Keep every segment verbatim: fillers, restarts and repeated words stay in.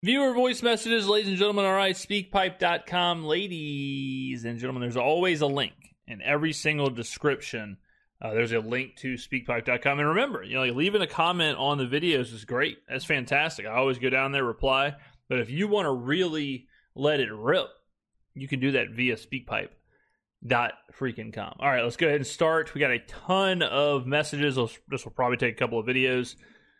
Viewer voice messages, ladies and gentlemen. All right, speak pipe dot com. Ladies and gentlemen, there's always a link in every single description. Uh, there's a link to speak pipe dot com. And remember, you know, like leaving a comment on the videos is great. That's fantastic. I always go down there, reply. But if you want to really let it rip, you can do that via speakpipe dot freaking com. All right, let's go ahead and start. We got a ton of messages. This will probably take a couple of videos.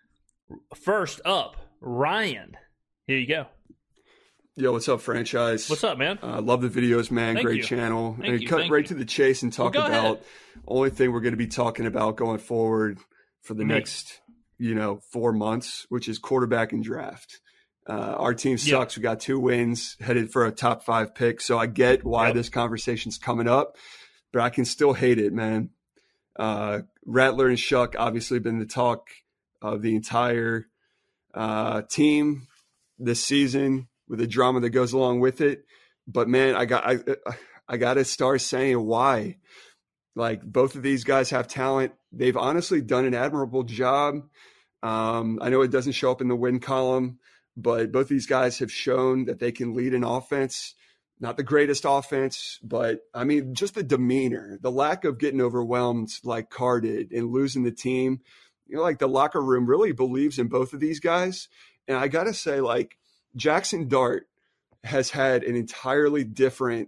First up, Ryan. Here you go. Yo, what's up, franchise? What's up, man? I uh, love the videos, man. Thank Great you. channel. Thank and you, cut thank right you. to the chase and talk Well, go about ahead. only thing we're going to be talking about going forward for the Me. next, you know, four months, which is quarterback and draft. Uh, our team sucks. Yep. We got two wins, headed for a top five pick. So I get why Yep. this conversation's coming up, but I can still hate it, man. Uh, Rattler and Shuck obviously been the talk of the entire uh, team this season, with the drama that goes along with it. But man, I got I I got to start saying why. Like, both of these guys have talent. They've honestly done an admirable job. Um, I know it doesn't show up in the win column, but both these guys have shown that they can lead an offense. Not the greatest offense, but I mean, just the demeanor, the lack of getting overwhelmed like Carr did and losing the team. You know, like, the locker room really believes in both of these guys. And I got to say, like, Jackson Dart has had an entirely different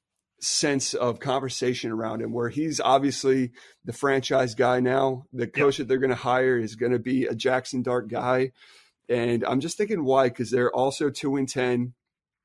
sense of conversation around him, where he's obviously the franchise guy now. The coach yep. that they're going to hire is going to be a Jackson Dart guy. And I'm just thinking why, because they're also two and ten.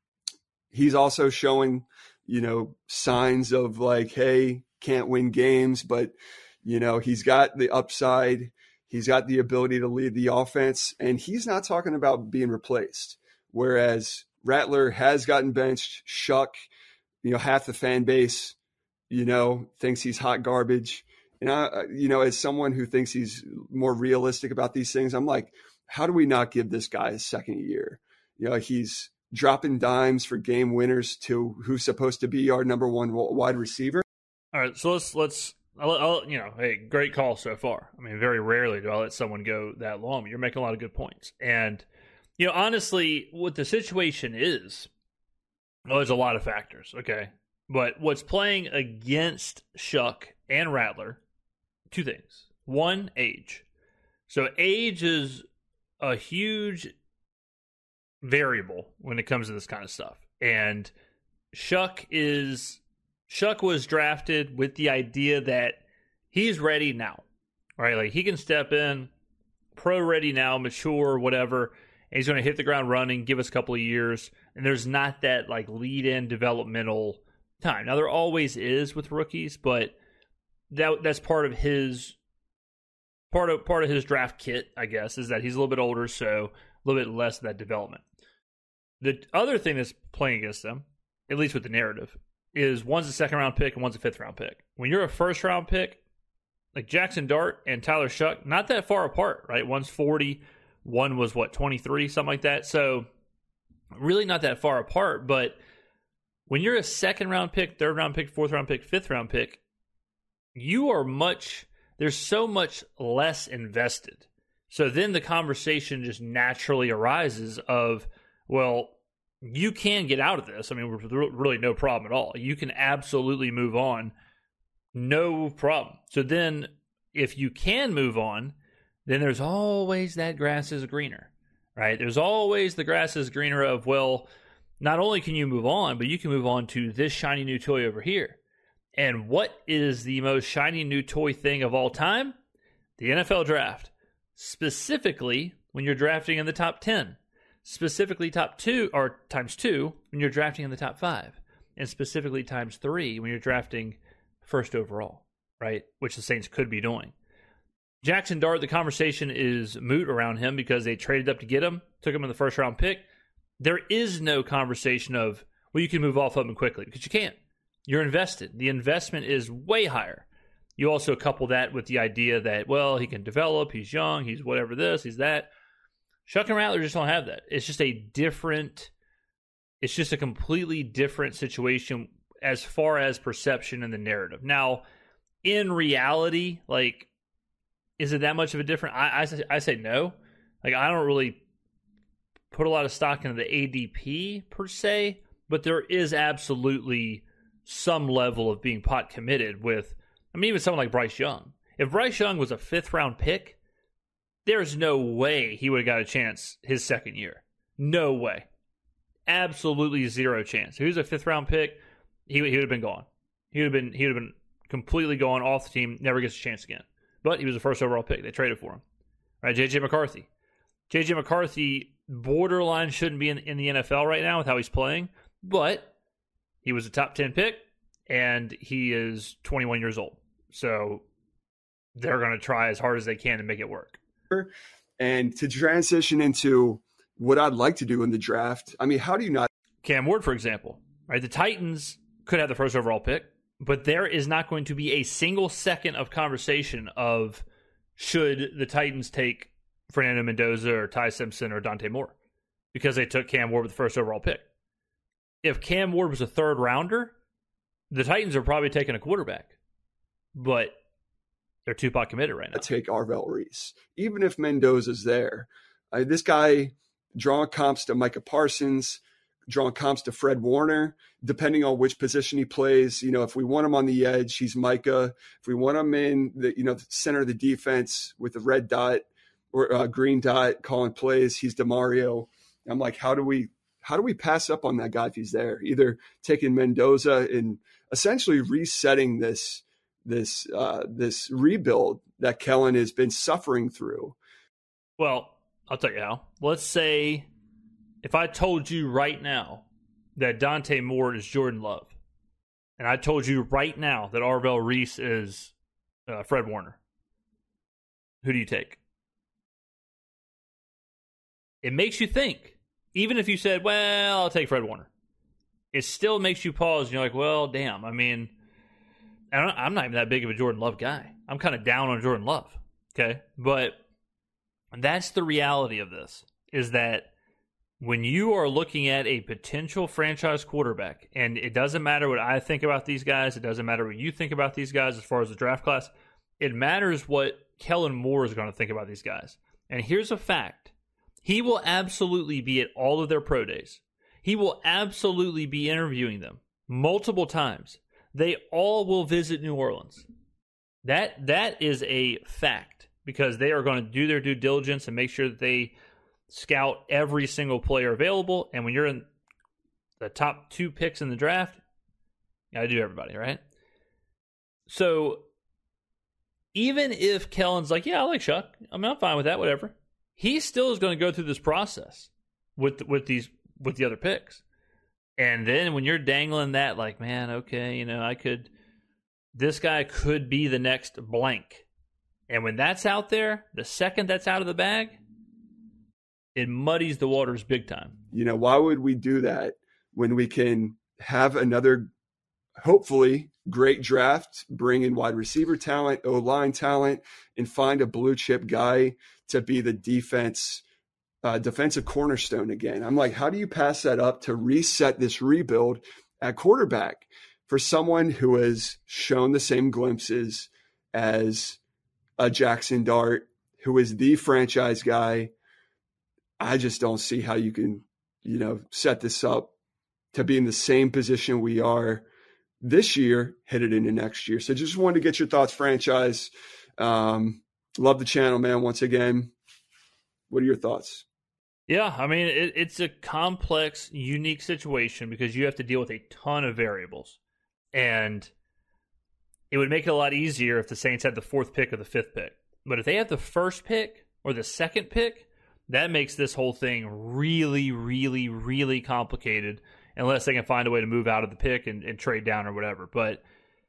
He's also showing, you know, signs of like, hey, can't win games, but, you know, he's got the upside. He's got the ability to lead the offense, and he's not talking about being replaced. Whereas Rattler has gotten benched. Shuck, you know, half the fan base, you know, thinks he's hot garbage. And I, you know, as someone who thinks he's more realistic about these things, I'm like, how do we not give this guy a second year? You know, he's dropping dimes for game winners to who's supposed to be our number one wide receiver. All right, so let's let's. I'll, I'll, you know, hey, great call so far. I mean, very rarely do I let someone go that long. But you're making a lot of good points. And, you know, honestly, what the situation is, well, there's a lot of factors, okay? But what's playing against Shuck and Rattler, two things. One, age. So age is a huge variable when it comes to this kind of stuff. And Shuck is... Shuck was drafted with the idea that he's ready now, right? Like, he can step in, pro ready now, mature, whatever, and he's going to hit the ground running, give us a couple of years, and there's not that, like, lead-in developmental time. Now, there always is with rookies, but that that's part of his part of part of his draft kit, I guess, is that he's a little bit older, so a little bit less of that development. The other thing that's playing against them, at least with the narrative, is one's a second round pick and one's a fifth round pick. When you're a first round pick, like Jackson Dart and Tyler Shuck, not that far apart, right? One's forty, one was what, twenty-three, something like that. So really not that far apart. But when you're a second round pick, third round pick, fourth round pick, fifth round pick, you are much, there's so much less invested. So then the conversation just naturally arises of, well, you can get out of this. I mean, really no problem at all. You can absolutely move on. No problem. So then if you can move on, then there's always that grass is greener, right? There's always the grass is greener of, well, not only can you move on, but you can move on to this shiny new toy over here. And what is the most shiny new toy thing of all time? The N F L draft. Specifically, when you're drafting in the top ten. Specifically top two, or times two, when you're drafting in the top five. And specifically times three, when you're drafting first overall, right? Which the Saints could be doing. Jackson Dart, the conversation is moot around him because they traded up to get him, took him in the first round pick. There is no conversation of, well, you can move off of him quickly, because you can't. You're invested. The investment is way higher. You also couple that with the idea that, well, he can develop, he's young, he's whatever this, he's that. Shuck and Rattler just don't have that. It's just a different, it's just a completely different situation as far as perception and the narrative. Now, in reality, like, is it that much of a different? I, I, say, I say no. Like, I don't really put a lot of stock into the A D P per se, but there is absolutely some level of being pot committed with, I mean, even someone like Bryce Young. If Bryce Young was a fifth round pick, there's no way he would have got a chance his second year. No way. Absolutely zero chance. If he was a fifth round pick, he, he would have been gone. He would have been he would have been completely gone off the team, never gets a chance again. But he was the first overall pick. They traded for him. Right, J J McCarthy. J J McCarthy borderline shouldn't be in, in the N F L right now with how he's playing, but he was a top ten pick, and he is twenty-one years old. So they're going to try as hard as they can to make it work. And to transition into what I'd like to do in the draft, I mean, how do you not? Cam Ward, for example, right? The Titans could have the first overall pick, but there is not going to be a single second of conversation of should the Titans take Fernando Mendoza or Ty Simpson or Dante Moore because they took Cam Ward with the first overall pick. If Cam Ward was a third rounder, the Titans are probably taking a quarterback, but they're two-pot committed right now. Take Arvell Reese. Even if Mendoza's there, uh, this guy drawing comps to Micah Parsons, drawing comps to Fred Warner, depending on which position he plays. You know, if we want him on the edge, he's Micah. If we want him in the, you know, the center of the defense with the red dot or uh, green dot calling plays, he's DeMario. I'm like, how do we, how do we pass up on that guy if he's there? Either taking Mendoza and essentially resetting this, this, uh, this rebuild that Kellen has been suffering through. Well, I'll tell you how. Let's say if I told you right now that Dante Moore is Jordan Love, and I told you right now that Arvell Reese is uh, Fred Warner, who do you take? It makes you think. Even if you said, well, I'll take Fred Warner, it still makes you pause, and you're like, well, damn, I mean, I don't, I'm not even that big of a Jordan Love guy. I'm kind of down on Jordan Love, okay? But that's the reality of this, is that when you are looking at a potential franchise quarterback, and it doesn't matter what I think about these guys, it doesn't matter what you think about these guys as far as the draft class, it matters what Kellen Moore is going to think about these guys. And here's a fact. He will absolutely be at all of their pro days. He will absolutely be interviewing them multiple times. They all will visit New Orleans. That that is a fact, because they are going to do their due diligence and make sure that they scout every single player available. And when you're in the top two picks in the draft, you got to do everybody, right? So even if Kellen's like, yeah, I like Shuck, I mean, I'm fine with that, whatever, he still is going to go through this process with with these with the other picks. And then when you're dangling that, like, man, okay, you know, I could, this guy could be the next blank. And when that's out there, the second that's out of the bag, it muddies the waters big time. You know, why would we do that when we can have another, hopefully, great draft, bring in wide receiver talent, O-line talent, and find a blue chip guy to be the defense Uh, defensive cornerstone again? I'm like, how do you pass that up to reset this rebuild at quarterback for someone who has shown the same glimpses as a Jackson Dart, who is the franchise guy? I just don't see how you can, you know, set this up to be in the same position we are this year, headed into next year. So just wanted to get your thoughts, franchise. Um, love the channel, man. Once again, what are your thoughts? Yeah, I mean, it, it's a complex, unique situation because you have to deal with a ton of variables. And it would make it a lot easier if the Saints had the fourth pick or the fifth pick. But if they have the first pick or the second pick, that makes this whole thing really, really, really complicated unless they can find a way to move out of the pick and, and trade down or whatever. But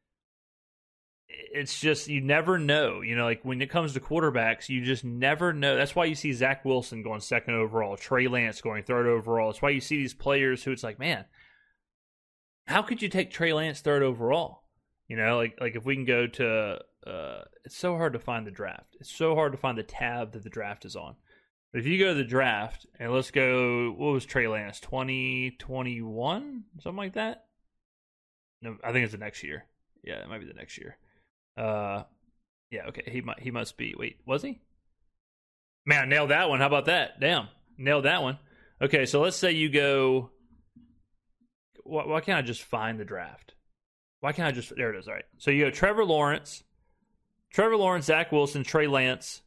it's just, you never know. You know, like when it comes to quarterbacks, you just never know. That's why you see Zach Wilson going second overall, Trey Lance going third overall. That's why you see these players who it's like, man, how could you take Trey Lance third overall? You know, like like if we can go to, uh, it's so hard to find the draft. It's so hard to find the tab that the draft is on. But if you go to the draft, and let's go, what was Trey Lance, twenty twenty-one? Something like that? No, I think it's the next year. Yeah, it might be the next year. Uh, yeah, okay. He might. He must be. Wait, was he? Man, I nailed that one. How about that? Damn, nailed that one. Okay, so let's say you go. Why, why can't I just find the draft? Why can't I just? There it is. All right. So you go Trevor Lawrence, Trevor Lawrence, Zach Wilson, Trey Lance,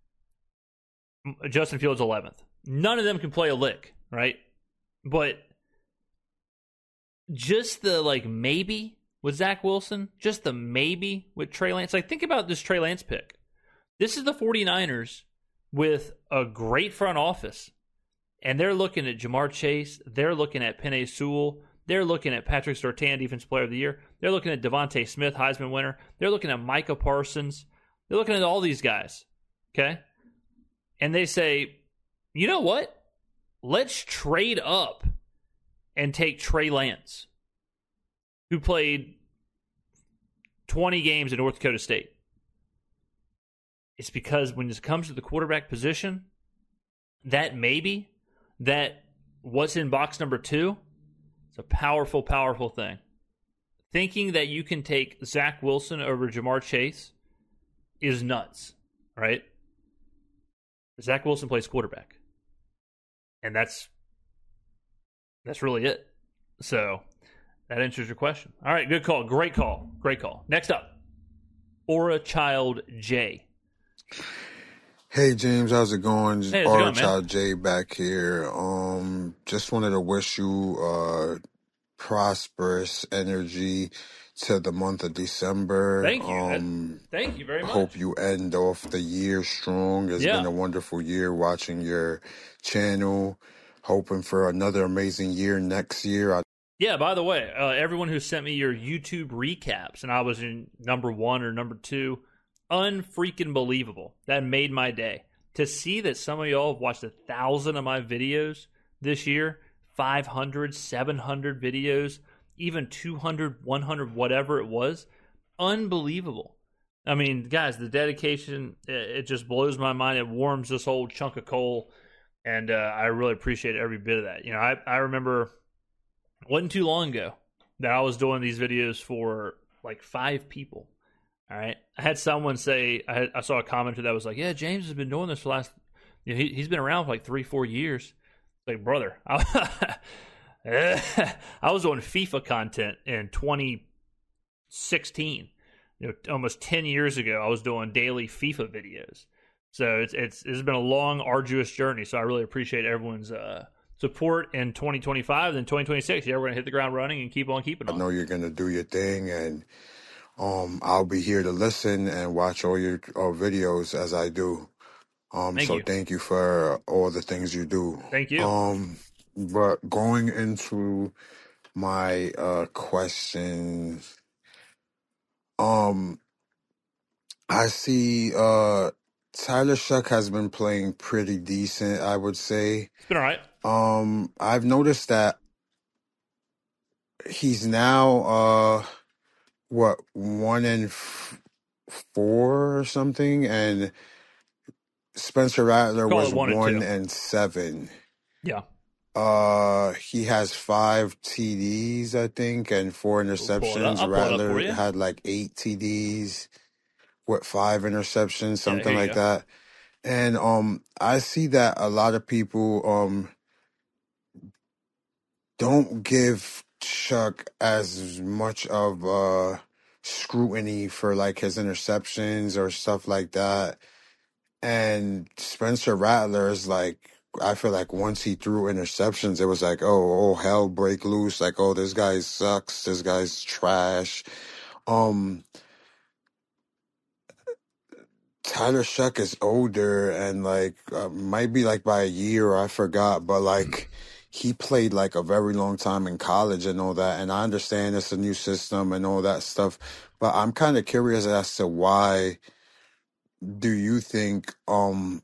Justin Fields eleventh. None of them can play a lick, right? But just the like maybe with Zach Wilson, just the maybe with Trey Lance. Like, think about this Trey Lance pick. This is the 49ers with a great front office, and they're looking at Jamar Chase. They're looking at Penei Sewell. They're looking at Patrick Surtain, Defensive Player of the Year. They're looking at Devontae Smith, Heisman winner. They're looking at Micah Parsons. They're looking at all these guys, okay? And they say, you know what? Let's trade up and take Trey Lance, who played twenty games at North Dakota State. It's because when it comes to the quarterback position, that maybe, that what's in box number two, it's a powerful, powerful thing. Thinking that you can take Zach Wilson over Jamar Chase is nuts, right? Zach Wilson plays quarterback. And that's that's really it. So that answers your question. All right, good call. Great call. Great call. Next up, Aura Child J. Hey James, how's it going? Hey, how's it Aura going, man? Child J back here. Um, just wanted to wish you uh prosperous energy to the month of December. Thank you. Um, Thank you very much. hope you end off the year strong. It's Yeah. been a wonderful year watching your channel. Hoping for another amazing year next year. I Yeah, by the way, uh, everyone who sent me your YouTube recaps, and I was in number one or number two, unfreaking believable. That made my day. To see that some of y'all have watched a thousand of my videos this year, five hundred, seven hundred videos, even two hundred, one hundred, whatever it was, unbelievable. I mean, guys, the dedication, it, it just blows my mind. It warms this old chunk of coal, and uh, I really appreciate every bit of that. You know, I, I remember it wasn't too long ago that I was doing these videos for like five people. All right. I had someone say, I, had, I saw a commenter that was like, yeah, James has been doing this for the last, you know, he, he's been around for like three, four years. Like, brother, I, I was doing FIFA content in twenty sixteen. You know, almost ten years ago, I was doing daily FIFA videos. So it's it's it's been a long, arduous journey. So I really appreciate everyone's uh, support in twenty twenty-five. Then twenty twenty-six, yeah, we're going to hit the ground running and keep on keeping on. know you're gonna do your thing, and um, I'll be here to listen and watch all your uh, videos as I do. Um, Thank so you. thank you for all the things you do. Thank you. Um, but going into my uh question, um, I see uh Tyler Shuck has been playing pretty decent, I would say. It's been all right. Um, I've noticed that he's now uh what one and f- four or something, and Spencer Rattler Call was it one and one two. and seven. Yeah. Uh, he has five T Ds, I think, and four pull it up. interceptions. I'll pull it up Rattler for you. had like eight T Ds with five interceptions, Yeah, something here you like go. that. And um, I see that a lot of people um don't give Chuck as much of uh scrutiny for like his interceptions or stuff like that. And Spencer Rattler is like, I feel like once he threw interceptions, it was like, oh, oh, hell break loose. Like, oh, this guy sucks. This guy's trash. Um, Tyler Shuck is older and like uh, might be like by a year, I forgot, but like he played like a very long time in college and all that. And I understand it's a new system and all that stuff, but I'm kind of curious as to why do you think um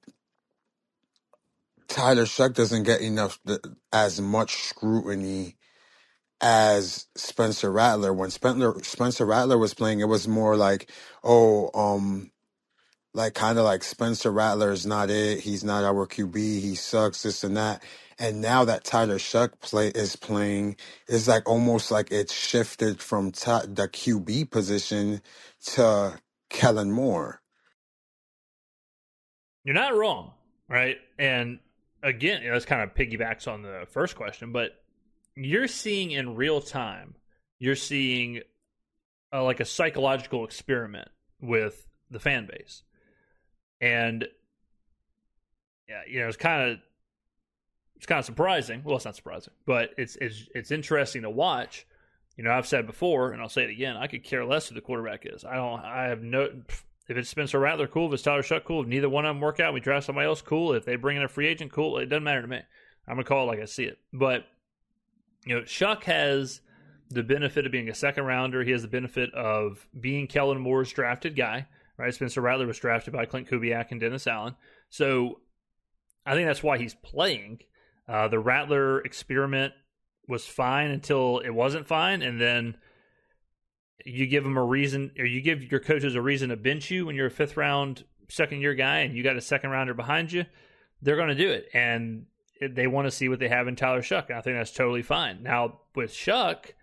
Tyler Shuck doesn't get enough as much scrutiny as Spencer Rattler. When Spencer Spencer Rattler was playing, it was more like, oh, um, like kind of like Spencer Rattler is not it. He's not our Q B. He sucks. This and that. And now that Tyler Shuck play is playing, it's like almost like it's shifted from t- the Q B position to Kellen Moore. You're not wrong, right? And again, you know, this kind of piggybacks on the first question, but you're seeing in real time, you're seeing uh, like a psychological experiment with the fan base. And yeah, you know, it's kind of it's kind of surprising. Well, it's not surprising, but it's it's it's interesting to watch. You know, I've said before, and I'll say it again, I could care less who the quarterback is. I don't. I have no. If it's Spencer Rattler, cool. If it's Tyler Shuck, cool. If neither one of them work out, we draft somebody else, cool. If they bring in a free agent, cool. It doesn't matter to me. I'm gonna call it like I see it. But you know, Shuck has the benefit of being a second rounder. He has the benefit of being Kellen Moore's drafted guy. Right, Spencer Rattler was drafted by Clint Kubiak and Dennis Allen. So I think that's why he's playing. Uh, the Rattler experiment was fine until it wasn't fine, and then you give them a reason, or you give your coaches a reason to bench you when you're a fifth round, second year guy, and you got a second rounder behind you. They're going to do it, and it, they want to see what they have in Tyler Shuck. And I think that's totally fine. Now with Shuck,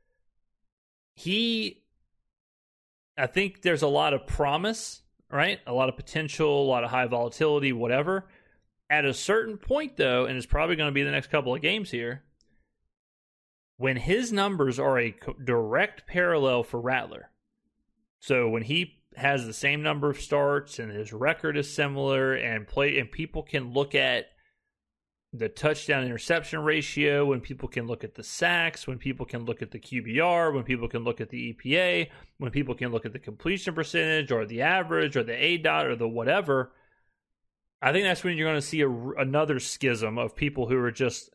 he. I think there's a lot of promise, right? A lot of potential, a lot of high volatility, whatever. At a certain point, though, and it's probably going to be the next couple of games here, when his numbers are a direct parallel for Rattler, so when he has the same number of starts and his record is similar, and play, and people can look at the touchdown interception ratio, when people can look at the sacks, when people can look at the Q B R, when people can look at the E P A, when people can look at the completion percentage or the average or the A D O T or the whatever, I think that's when you're going to see a, another schism of people who are just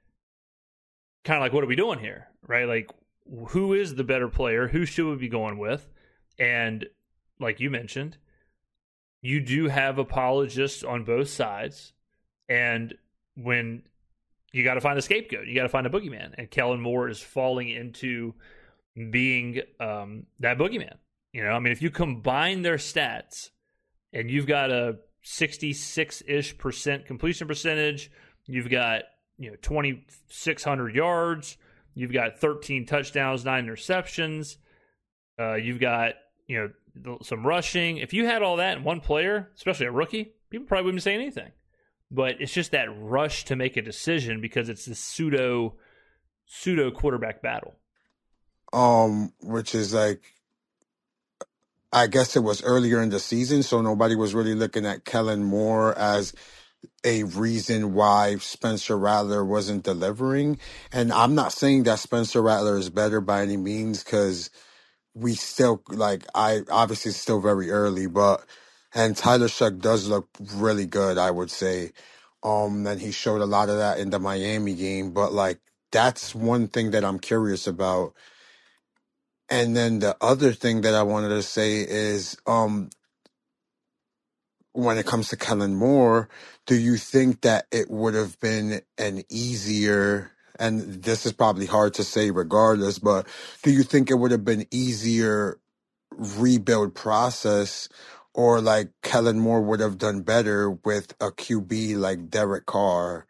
kind of like, what are we doing here? Right? Like, who is the better player? Who should we be going with? And like you mentioned, you do have apologists on both sides. And when you got to find a scapegoat, you got to find a boogeyman, and Kellen Moore is falling into being um, that boogeyman. You know, I mean, if you combine their stats, and you've got a sixty-six-ish percent completion percentage, you've got, you know, twenty-six hundred yards, you've got thirteen touchdowns, nine interceptions, uh, you've got, you know, some rushing. If you had all that in one player, especially a rookie, people probably wouldn't say anything. But it's just that rush to make a decision because it's this pseudo pseudo quarterback battle. Um, which is like, I guess it was earlier in the season, so nobody was really looking at Kellen Moore as a reason why Spencer Rattler wasn't delivering. And I'm not saying that Spencer Rattler is better by any means, because we still, like, I obviously it's still very early, but and Tyler Shuck does look really good, I would say. Um, and he showed a lot of that in the Miami game, but like that's one thing that I'm curious about. And then the other thing that I wanted to say is, um, when it comes to Kellen Moore, do you think that it would have been an easier, and this is probably hard to say regardless, but do you think it would have been easier rebuild process, or like Kellen Moore would have done better with a Q B like Derek Carr,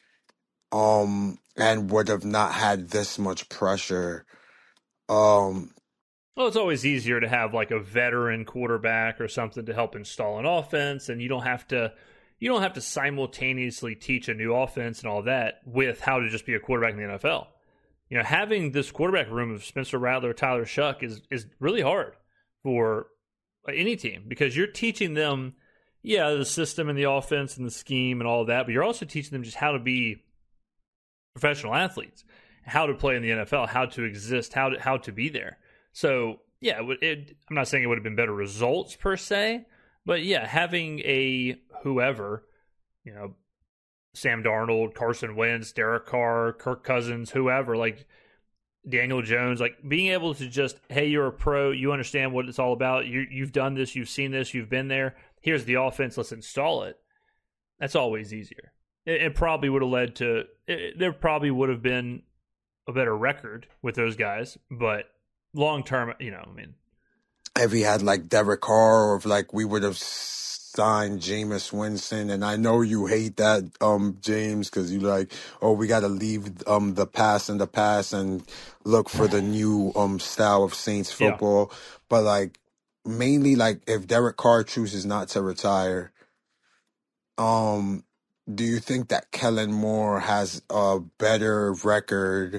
um, and would have not had this much pressure? Um, Well, it's always easier to have like a veteran quarterback or something to help install an offense, and you don't have to you don't have to simultaneously teach a new offense and all that with how to just be a quarterback in the N F L. You know, having this quarterback room of Spencer Rattler, Tyler Shuck is is really hard for any team, because you're teaching them, yeah, the system and the offense and the scheme and all of that, but you're also teaching them just how to be professional athletes, how to play in the N F L, how to exist, how to how to be there. So, yeah, it, it, I'm not saying it would have been better results per se, but yeah, having a whoever, you know, Sam Darnold, Carson Wentz, Derek Carr, Kirk Cousins, whoever, like Daniel Jones, like being able to just, hey, you're a pro, you understand what it's all about, you, you've done this, you've seen this, you've been there, here's the offense, let's install it. That's always easier. It, it probably would have led to, it, there probably would have been a better record with those guys, but long term, you know, I mean, if he had like Derek Carr, or if like we would have signed Jameis Winston, and I know you hate that, um, James, because you like, oh, we got to leave um the past in the past and look for the new um style of Saints football. Yeah. But like mainly, like if Derek Carr chooses not to retire, um, do you think that Kellen Moore has a better record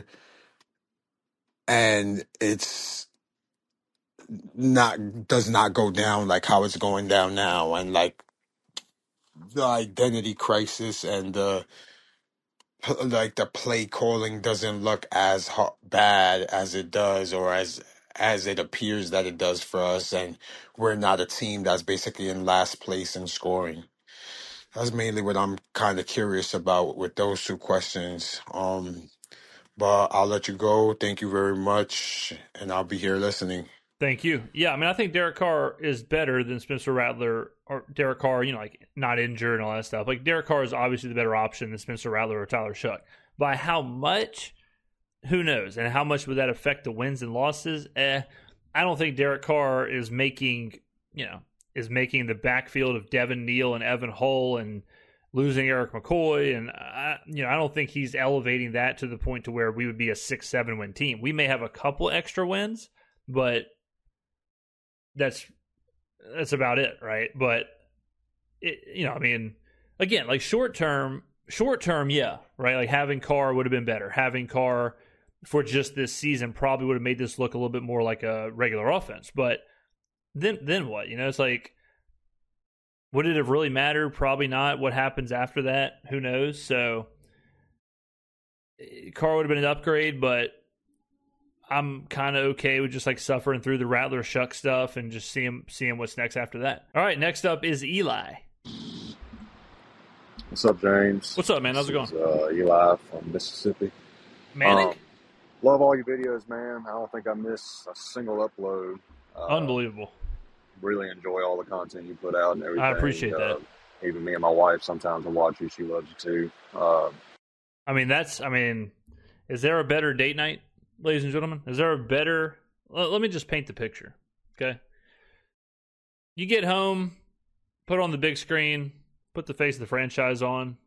and it's not does not go down like how it's going down now, and like the identity crisis and the like the play calling doesn't look as ho- bad as it does or as as it appears that it does for us, and we're not a team that's basically in last place in scoring? That's mainly what I'm kind of curious about with those two questions. Um, but I'll let you go. Thank you very much, and I'll be here listening. Thank you. Yeah, I mean, I think Derek Carr is better than Spencer Rattler, or Derek Carr, you know, like not injured and all that stuff. Like Derek Carr is obviously the better option than Spencer Rattler or Tyler Shuck. By how much? Who knows? And how much would that affect the wins and losses? Eh, I don't think Derek Carr is making, you know, is making the backfield of Devin Neal and Evan Hull and losing Eric McCoy. And, I, you know, I don't think he's elevating that to the point to where we would be a six, seven win team. We may have a couple extra wins, but that's that's about it, right? But it, you know, I mean, again, like short term, short term, yeah, right. Like having Carr would have been better. Having Carr for just this season probably would have made this look a little bit more like a regular offense. But then, then what? You know, it's like, would it have really mattered? Probably not. What happens after that? Who knows? So Carr would have been an upgrade, but I'm kind of okay with just like suffering through the Rattler Shuck stuff and just seeing seeing what's next after that. All right, next up is Eli. What's up, James? What's up, man? How's it going? This is, uh, Eli from Mississippi. Manic? Um, love all your videos, man. I don't think I miss a single upload. Uh, Unbelievable. Really enjoy all the content you put out and everything. I appreciate uh, that. Even me and my wife, sometimes I watch you. She loves you too. Uh, I mean, that's, I mean, is there a better date night? Ladies and gentlemen, is there a better... Let me just paint the picture, okay? You get home, put it on the big screen, put the face of the franchise on,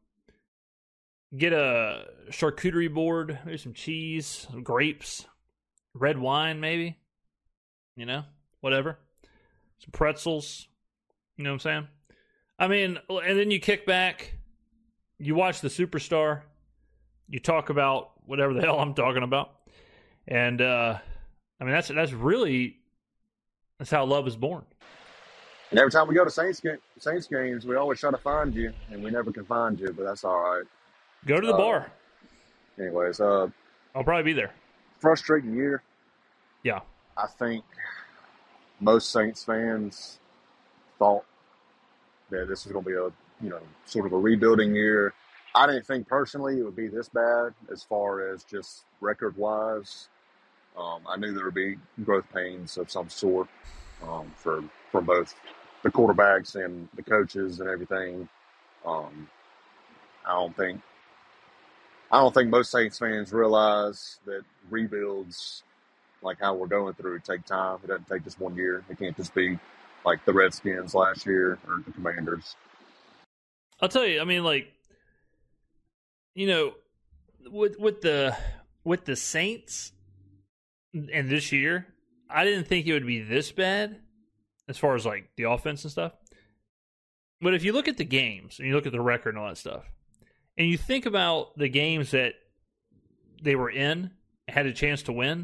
get a charcuterie board, maybe some cheese, some grapes, red wine maybe, you know, whatever. Some pretzels, you know what I'm saying? I mean, and then you kick back, you watch the Superstar, you talk about whatever the hell I'm talking about. And, uh, I mean, that's that's really, that's how love is born. and every time we go to Saints, ga- Saints games, we always try to find you, and we never can find you, but that's all right. Go to the Uh, bar. Anyways, uh, I'll probably be there. frustrating year. Yeah. I think most Saints fans thought that this was going to be a, you know, sort of a rebuilding year. I didn't think personally it would be this bad as far as just record wise. Um, I knew there would be growth pains of some sort um, for for both the quarterbacks and the coaches and everything. Um, I don't think I don't think most Saints fans realize that rebuilds, like how we're going through, take time. It doesn't take just one year. It can't just be like the Redskins last year or the Commanders. I'll tell you, I mean, like, you know, with with the with the Saints and this year, I didn't think it would be this bad as far as like the offense and stuff. But if you look at the games and you look at the record and all that stuff, and you think about the games that they were in, had a chance to win,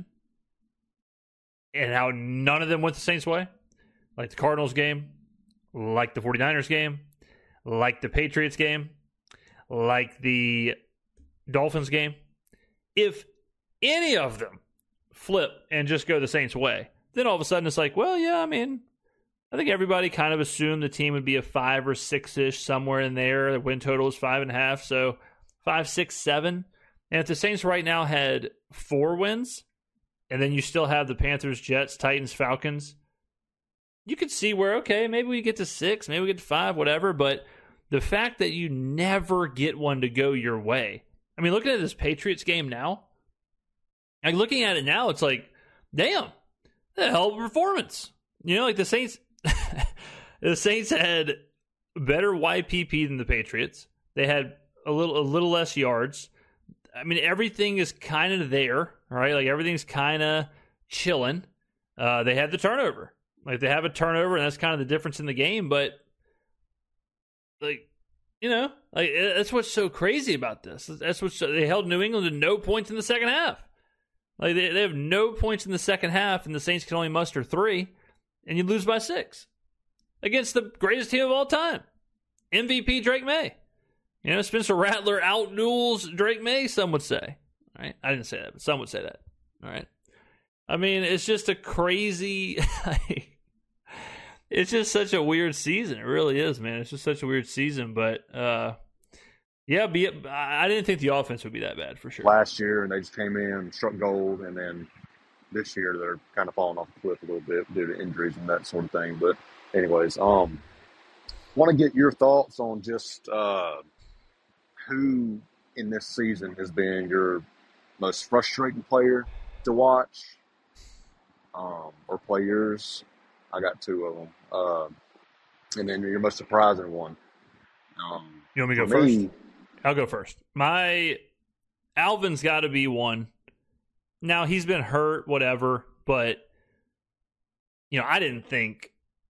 and how none of them went the Saints' way, like the Cardinals game, like the 49ers game, like the Patriots game, like the Dolphins game. If any of them flip and just go the Saints' way, then all of a sudden it's like, well, yeah, I mean, I think everybody kind of assumed the team would be a five or six-ish, somewhere in there. The win total is five and a half, so five, six, seven. And if the Saints right now had four wins, and then you still have the Panthers, Jets, Titans, Falcons, you could see where, okay, maybe we get to six, maybe we get to five, whatever. But the fact that you never get one to go your way. I mean, looking at this Patriots game now, like looking at it now, it's like, damn, that hell of a performance. You know, like the Saints, the Saints had better Y P P than the Patriots. They had a little, a little less yards. I mean, everything is kind of there, right? Like everything's kind of chilling. Uh, they had the turnover. Like they have a turnover, and that's kind of the difference in the game. But like You know, like that's what's so crazy about this. That's what they held New England to no points in the second half. Like they, they have no points in the second half, and the Saints can only muster three, and you lose by six against the greatest team of all time, M V P Drake May. You know, Spencer Rattler out-duels Drake May, some would say. All right, I didn't say that, but some would say that. All right, I mean, it's just a crazy. It's just such a weird season. It really is, man. It's just such a weird season. But, uh, yeah, be, I didn't think the offense would be that bad for sure. Last year, and they just came in, struck gold, and then this year they're kind of falling off the cliff a little bit due to injuries and that sort of thing. But anyways, um, want to get your thoughts on just uh, who in this season has been your most frustrating player to watch, um, or players. I got two of them. Uh, and then your most surprising one. Um, you want me to go me, first? I'll go first. My Alvin's got to be one. Now, he's been hurt, whatever, but, you know, I didn't think,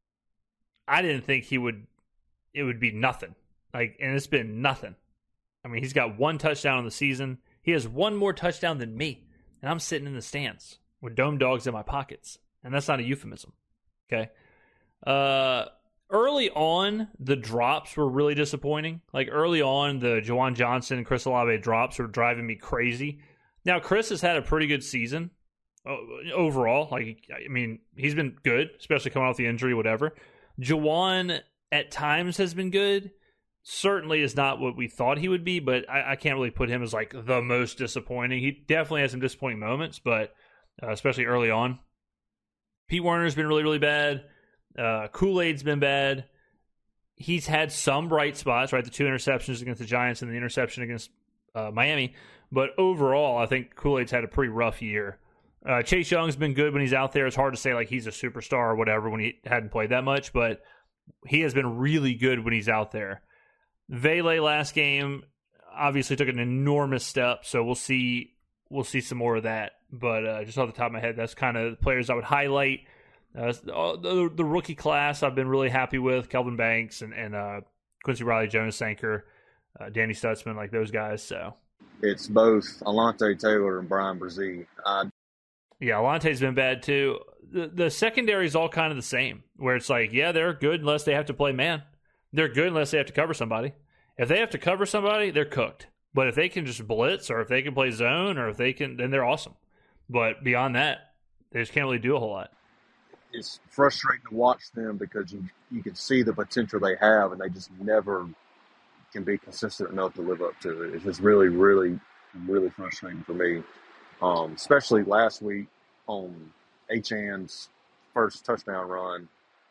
I didn't think he would, it would be nothing. Like, and it's been nothing. I mean, he's got one touchdown in the season. He has one more touchdown than me. And I'm sitting in the stands with dome dogs in my pockets. And that's not a euphemism. Okay. Uh, early on, the drops were really disappointing. Like early on, the Juwan Johnson and Chris Olave drops were driving me crazy. Now, Chris has had a pretty good season overall. Like, I mean, he's been good, especially coming off the injury, whatever. Juwan at times has been good. Certainly is not what we thought he would be, but I, I can't really put him as like the most disappointing. He definitely has some disappointing moments, but uh, especially early on. Pete Werner's been really, really bad. Uh, Kool-Aid's been bad. He's had some bright spots, right? The two interceptions against the Giants and the interception against uh, Miami. But overall, I think Kool-Aid's had a pretty rough year. Uh, Chase Young's been good when he's out there. It's hard to say like he's a superstar or whatever when he hadn't played that much, but he has been really good when he's out there. Vele last game obviously took an enormous step, so we'll see we'll see some more of that. But uh, just off the top of my head, that's kind of the players I would highlight. Uh, the, the rookie class I've been really happy with, Kelvin Banks and, and uh, Quincy Riley, Jonas Sanker, uh, Danny Stutzman, like those guys. So it's both Alontae Taylor and Brian Brzee. I... Yeah, Alontae's been bad too. The, the secondary is all kind of the same, where it's like, yeah, they're good unless they have to play man. They're good unless they have to cover somebody. If they have to cover somebody, they're cooked. But if they can just blitz or if they can play zone or if they can, then they're awesome. But beyond that, they just can't really do a whole lot. It's frustrating to watch them because you you can see the potential they have, and they just never can be consistent enough to live up to it. It's just really, really, really frustrating for me, um, especially last week on Achan's first touchdown run.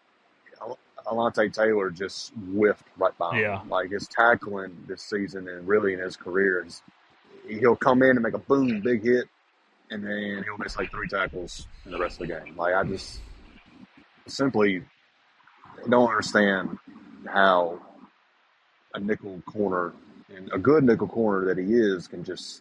Alontae Taylor just whiffed right by him. Yeah. Like his tackling this season and really in his career, is, he'll come in and make a boom, big hit, and then he'll miss like three tackles in the rest of the game. Like I just simply don't understand how a nickel corner, and a good nickel corner that he is, can just.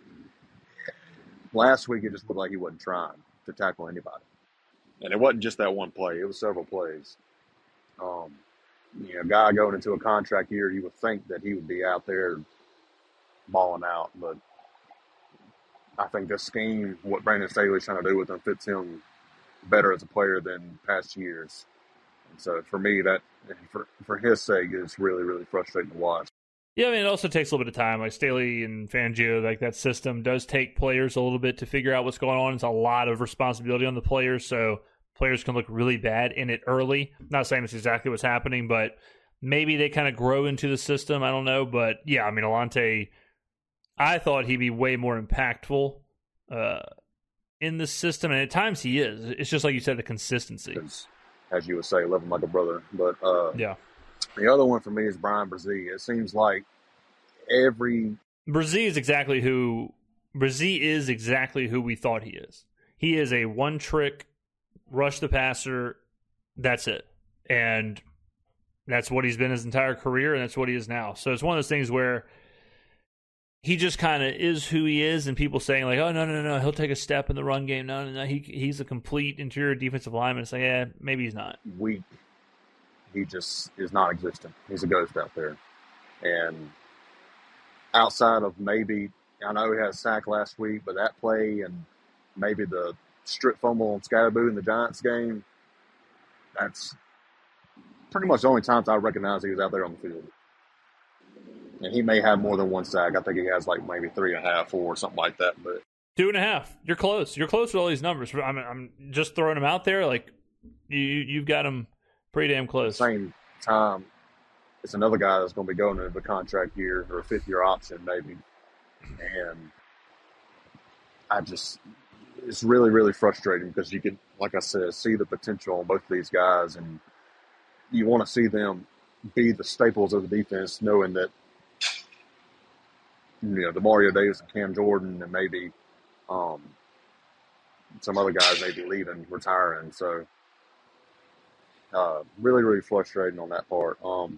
Last week it just looked like he wasn't trying to tackle anybody, and it wasn't just that one play; it was several plays. Um, you know, a guy going into a contract year, you would think that he would be out there balling out, but I think this scheme, what Brandon Staley's trying to do with him, fits him better as a player than past years. And so for me, that for for his sake, it's really, really frustrating to watch. Yeah, I mean, it also takes a little bit of time. Like Staley and Fangio, like that system does take players a little bit to figure out what's going on. It's a lot of responsibility on the players, so players can look really bad in it early. I'm not saying it's exactly what's happening, but maybe they kind of grow into the system. I don't know. But, yeah, I mean, Alontae, I thought he'd be way more impactful uh, in the system. And at times he is. It's just like you said, the consistency. As, as you would say, love him like a brother. But uh, yeah, the other one for me is Brian Brzee. It seems like every... Brzee is exactly who... Brzee is exactly who we thought he is. He is a one-trick rush the passer, that's it. And that's what he's been his entire career, and that's what he is now. So it's one of those things where he just kind of is who he is, and people saying like, oh, no, no, no, he'll take a step in the run game. No, no, no, he, he's a complete interior defensive lineman. It's like, yeah, maybe he's not. Weak. He just is not existent. He's a ghost out there. And outside of maybe, I know he had a sack last week, but that play and maybe the strip fumble on Scatterboo in the Giants game, that's pretty much the only times I recognize he was out there on the field. And he may have more than one sack. I think he has like maybe three and a half, four, something like that. But two and a half. You're close. You're close with all these numbers. I'm, I'm just throwing them out there. Like you, you've got them pretty damn close. At the same time, it's another guy that's going to be going into the contract year or a fifth year option maybe. And I just, it's really, really frustrating because you can, like I said, see the potential on both of these guys, and you want to see them be the staples of the defense, knowing that, you know, the Mario Davis and Cam Jordan and maybe um, some other guys may be leaving, retiring. So, uh, really, really frustrating on that part. Um,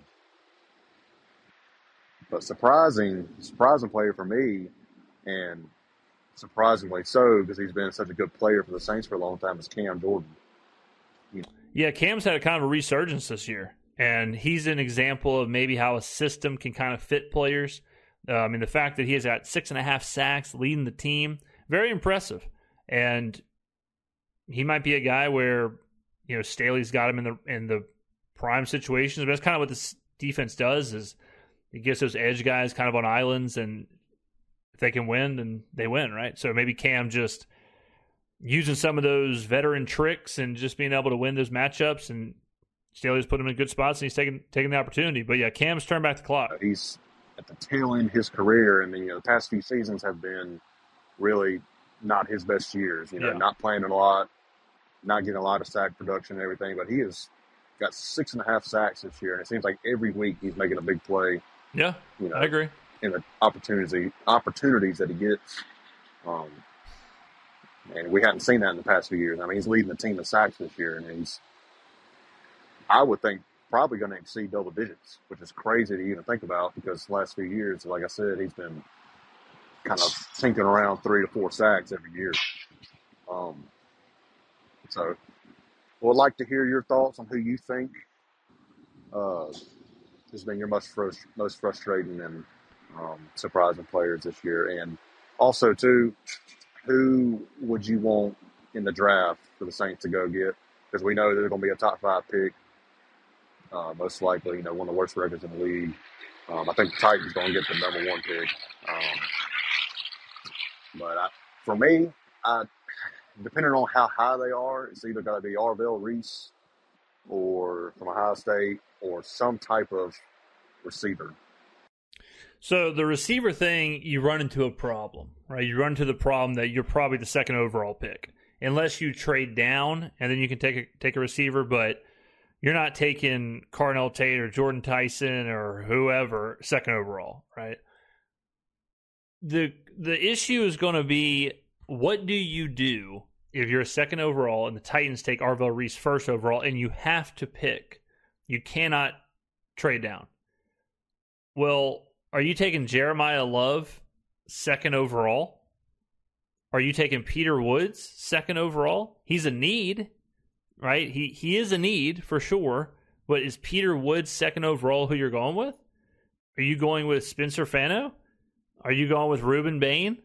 but surprising, surprising player for me, and surprisingly so because he's been such a good player for the Saints for a long time, is Cam Jordan. You know, yeah, Cam's had a kind of a resurgence this year, and he's an example of maybe how a system can kind of fit players. Uh, I mean, the fact that he has got six and a half sacks leading the team, very impressive. And he might be a guy where, you know, Staley's got him in the in the prime situations. But that's kind of what this defense does, is it gets those edge guys kind of on islands, and if they can win, then they win, right? So maybe Cam just using some of those veteran tricks and just being able to win those matchups, and Staley's put him in good spots, and he's taking taking the opportunity. But yeah, Cam's turned back the clock. He's at the tail end of his career, and you know, the past few seasons have been really not his best years. You know, Yeah. not playing a lot, not getting a lot of sack production and everything. But he has got six and a half sacks this year, and it seems like every week he's making a big play. Yeah, You know, I agree. in the opportunities opportunities that he gets. Um, and we haven't seen that in the past few years. I mean, he's leading the team in sacks this year, and he's, I would think, probably going to exceed double digits, which is crazy to even think about because the last few years, like I said, he's been kind of tinking around three to four sacks every year. Um, so, would like to hear your thoughts on who you think uh, has been your most frust- most frustrating and um, surprising players this year, and also too, who would you want in the draft for the Saints to go get? Because we know they're going to be a top five pick. Uh, most likely, you know, one of the worst records in the league. Um, I think the Titans going to get the number one pick. Um, but I, for me, I, depending on how high they are, it's either got to be Arvell Reese or from Ohio State or some type of receiver. So the receiver thing, you run into a problem, right? You run into the problem that you're probably the second overall pick, unless you trade down and then you can take a, take a receiver, but you're not taking Carnell Tate or Jordan Tyson or whoever second overall, right? The the issue is going to be, what do you do if you're a second overall and the Titans take Arvell Reese first overall and you have to pick? You cannot trade down. Well, are you taking Jeremiah Love second overall? Are you taking Peter Woods second overall? He's a need, right? He he is a need for sure. But is Peter Woods second overall who you're going with? Are you going with Spencer Fano? Are you going with Ruben Bain?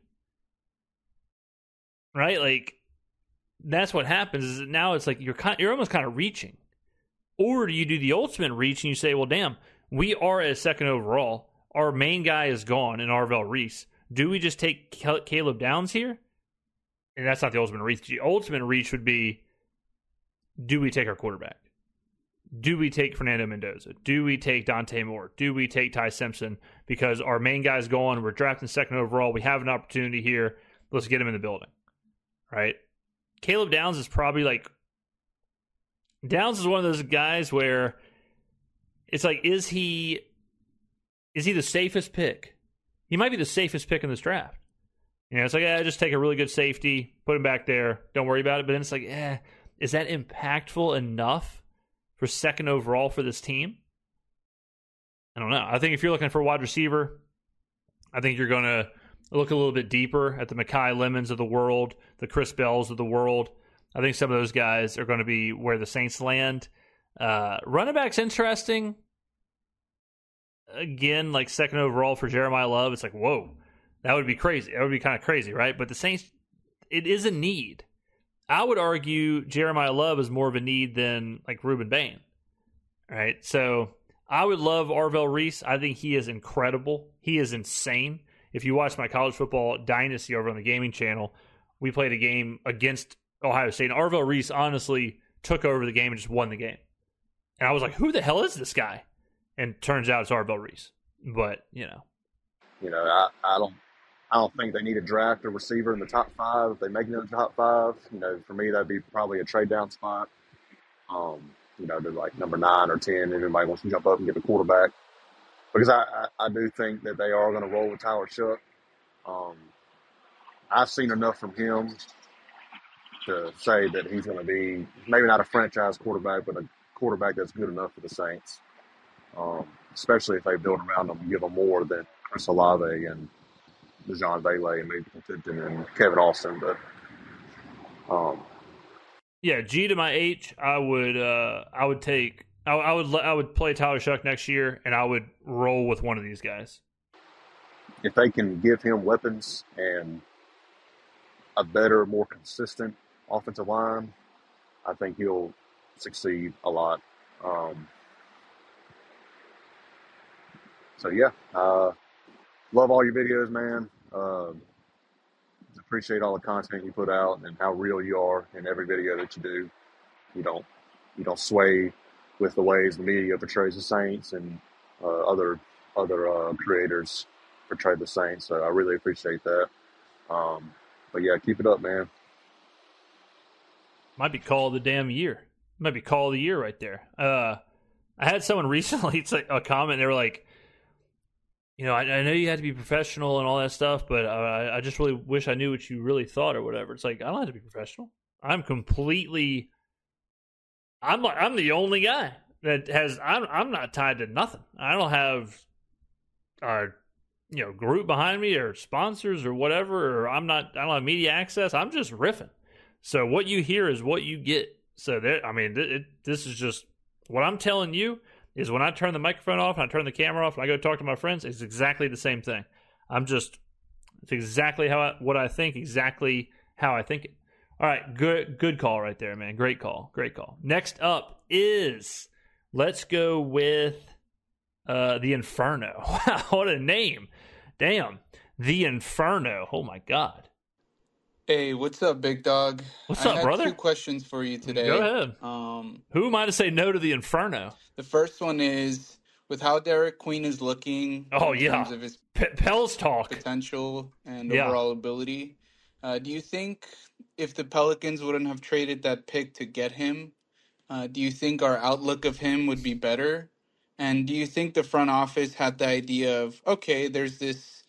Right? Like, that's what happens. Is that now it's like you're kind, you're almost kind of reaching. Or do you do the ultimate reach and you say, well, damn, we are at second overall. Our main guy is gone in Arvell Reese. Do we just take Caleb Downs here? And that's not the ultimate reach. The ultimate reach would be, do we take our quarterback? Do we take Fernando Mendoza? Do we take Dante Moore? Do we take Ty Simpson? Because our main guy's gone. We're drafting second overall. We have an opportunity here. Let's get him in the building. Right? Caleb Downs is probably like, Downs is one of those guys where it's like, is he is he the safest pick? He might be the safest pick in this draft. You know, it's like, yeah, just take a really good safety, put him back there, don't worry about it. But then it's like, eh, is that impactful enough for second overall for this team? I don't know. I think if you're looking for a wide receiver, I think you're going to look a little bit deeper at the Mekhi Lemons of the world, the Chris Bells of the world. I think some of those guys are going to be where the Saints land. Uh, running back's interesting. again, like second overall for Jeremiah Love, it's like, whoa, that would be crazy. That would be kind of crazy, right? But the Saints, it is a need. I would argue Jeremiah Love is more of a need than like Ruben Bain, right? So I would love Arvell Reese. I think he is incredible. He is insane. If you watch my college football dynasty over on the gaming channel, we played a game against Ohio State. And Arvell Reese honestly took over the game and just won the game. And I was like, who the hell is this guy? And turns out it's Arvell Reese. But, you know. You know, I, I don't I don't think they need to draft a receiver in the top five. If they make it in the top five, you know, for me, that'd be probably a trade down spot. Um, you know, to like number nine or ten, if anybody wants to jump up and get a quarterback. Because I, I, I do think that they are going to roll with Tyler Shough. Um, I've seen enough from him to say that he's going to be maybe not a franchise quarterback, but a quarterback that's good enough for the Saints. Um, especially if they build around him and give him more than Chris Olave and Dejon Bailey and maybe Contenton and Kevin Austin. But um, yeah, G to my H, I would uh, I would take I, I would I would play Tyler Shough next year, and I would roll with one of these guys. If they can give him weapons and a better, more consistent offensive line, I think he'll succeed a lot. Um, so yeah, uh, love all your videos, man. Uh, appreciate all the content you put out and how real you are in every video that you do. You don't you don't sway with the ways the media portrays the Saints and uh, other other uh, creators portray the Saints. So I really appreciate that. Um, but yeah, keep it up, man. Might be call of the damn year. Might be call of the year right there. Uh, I had someone recently, it's like a comment. They were like, you know, I, I know you had to be professional and all that stuff, but I, I just really wish I knew what you really thought or whatever. It's like, I don't have to be professional. I'm completely. I'm like, I'm the only guy that has. I'm I'm not tied to nothing. I don't have a you know group behind me or sponsors or whatever. Or I'm not. I don't have media access. I'm just riffing. So what you hear is what you get. So that I mean, it, it, this is just what I'm telling you. Is when I turn the microphone off and I turn the camera off and I go talk to my friends, it's exactly the same thing. I'm just, it's exactly how I, what I think, exactly how I think it. All right, good good call right there, man. Great call, great call. Next up is, let's go with uh, the Inferno. Wow, what a name. Damn, the Inferno. Oh, my God. Hey, what's up, big dog? What's I up, had brother? Two questions for you today. Go ahead. Um, Who am I to say no to the Inferno? the first one is, with how Derek Queen is looking Oh, in yeah. terms of his P- Pels talk. potential and Yeah. overall ability, uh, do you think if the Pelicans wouldn't have traded that pick to get him, uh, do you think our outlook of him would be better? And do you think the front office had the idea of, okay, there's this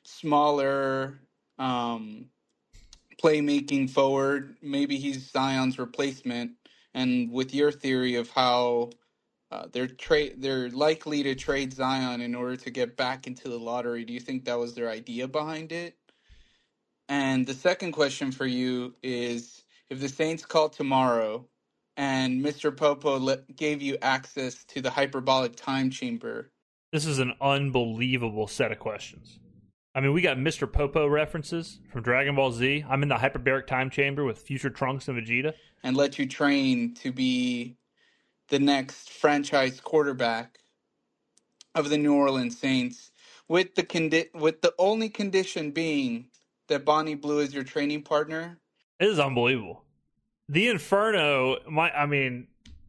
smaller um, playmaking forward, maybe he's Zion's replacement, and with your theory of how uh, they're trade they're likely to trade Zion in order to get back into the lottery, do you think that was their idea behind it? And the second question for you is, if the Saints called tomorrow and Mister Popo let, gave you access to the hyperbolic time chamber. This is an unbelievable set of questions. I mean, we got Mister Popo references from Dragon Ball Z. I'm in the hyperbaric time chamber with future Trunks and Vegeta. And let you train to be the next franchise quarterback of the New Orleans Saints, with the condi- with the only condition being that Bonnie Blue is your training partner. It is unbelievable. The Inferno, my, I mean,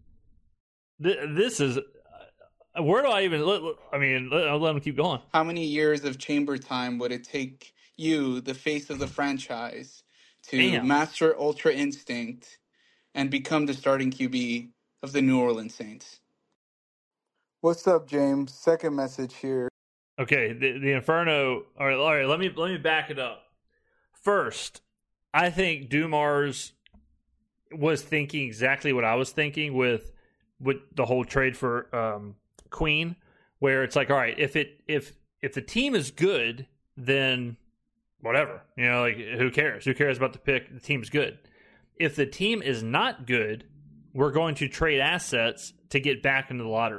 th- this is, uh, where do I even, let, I mean, let, I'll let him keep going. How many years of chamber time would it take you, the face of the franchise, to Damn. master Ultra Instinct and become the starting Q B of the New Orleans Saints? What's up, James? Second message here. Okay, the, the Inferno, all right, all right, let me, let me back it up. First, I think Dumars was thinking exactly what I was thinking with with the whole trade for um, Queen, where it's like, all right, if it if if the team is good, then whatever, you know, like who cares? Who cares about the pick? The team's good. If the team is not good, we're going to trade assets to get back into the lottery.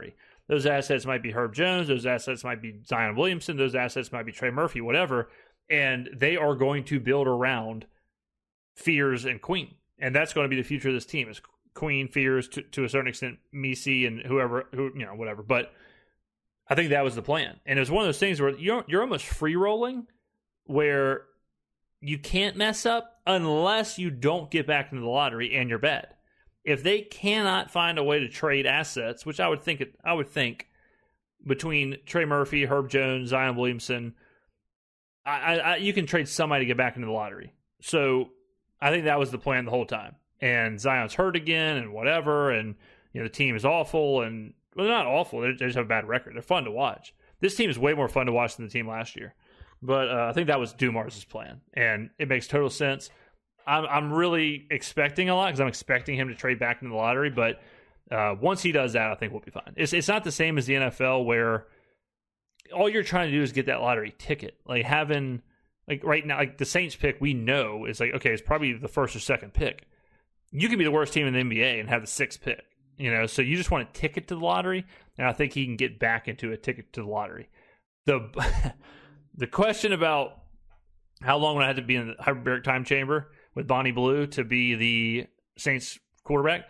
Those assets might be Herb Jones. Those assets might be Zion Williamson. Those assets might be Trey Murphy, whatever. And they are going to build around Fears and Queen. And that's going to be the future of this team is Queen, Fears, to, to a certain extent, Messi and whoever, who you know, whatever. But I think that was the plan. And it was one of those things where you're, you're almost free rolling where you can't mess up unless you don't get back into the lottery and you're bad. If they cannot find a way to trade assets, which I would think I would think between Trey Murphy, Herb Jones, Zion Williamson, I, I, you can trade somebody to get back into the lottery. So I think that was the plan the whole time. And Zion's hurt again and whatever, and you know the team is awful. And well, they're not awful. They just have a bad record. They're fun to watch. This team is way more fun to watch than the team last year. But uh, I think that was Dumars' plan, and it makes total sense. I'm, I'm really expecting a lot because I'm expecting him to trade back into the lottery. But uh, once he does that, I think we'll be fine. It's it's not the same as the N F L where all you're trying to do is get that lottery ticket. Like having like right now, like the Saints pick, we know is like okay, it's probably the first or second pick. You can be the worst team in the N B A and have the sixth pick. You know, so you just want a ticket to the lottery, and I think he can get back into a ticket to the lottery. The the question about how long would I have to be in the hyperbaric time chamber with Bonnie Blue to be the Saints quarterback?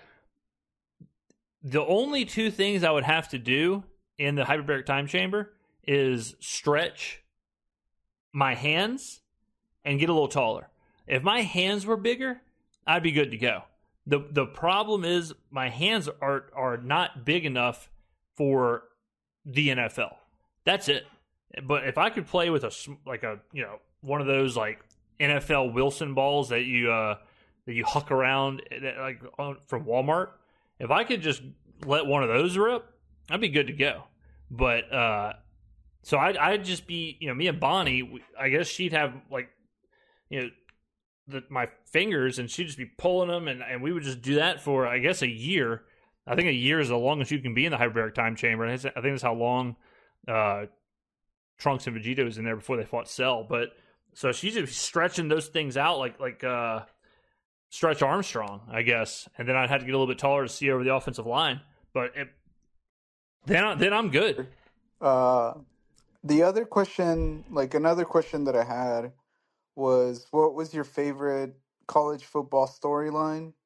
The only two things I would have to do in the hyperbaric time chamber is stretch my hands and get a little taller. If my hands were bigger, I'd be good to go. The the problem is my hands are are not big enough for the N F L. That's it. But if I could play with a like a you know one of those like N F L Wilson balls that you uh, that you huck around like on, from Walmart, if I could just let one of those rip, I'd be good to go. But uh, so I'd I'd just be you know me and Bonnie. I guess she'd have like you know. The, my fingers, and she'd just be pulling them, and, and we would just do that for, I guess, a year. I think a year is the longest you can be in the hyperbaric time chamber. I think that's how long uh, Trunks and Vegeta was in there before they fought Cell. But so she's just stretching those things out like like uh, Stretch Armstrong, I guess. And then I'd have to get a little bit taller to see over the offensive line. But it, then I, then I'm good. Uh, the other question, like another question that I had. Was what was your favorite college football storyline?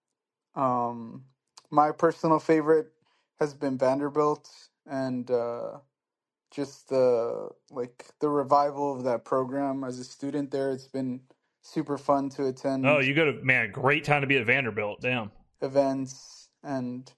Um, my personal favorite has been Vanderbilt and uh, just the like the revival of that program as a student there. It's been super fun to attend. Oh, you go to man, great time to be at Vanderbilt. Damn. Events and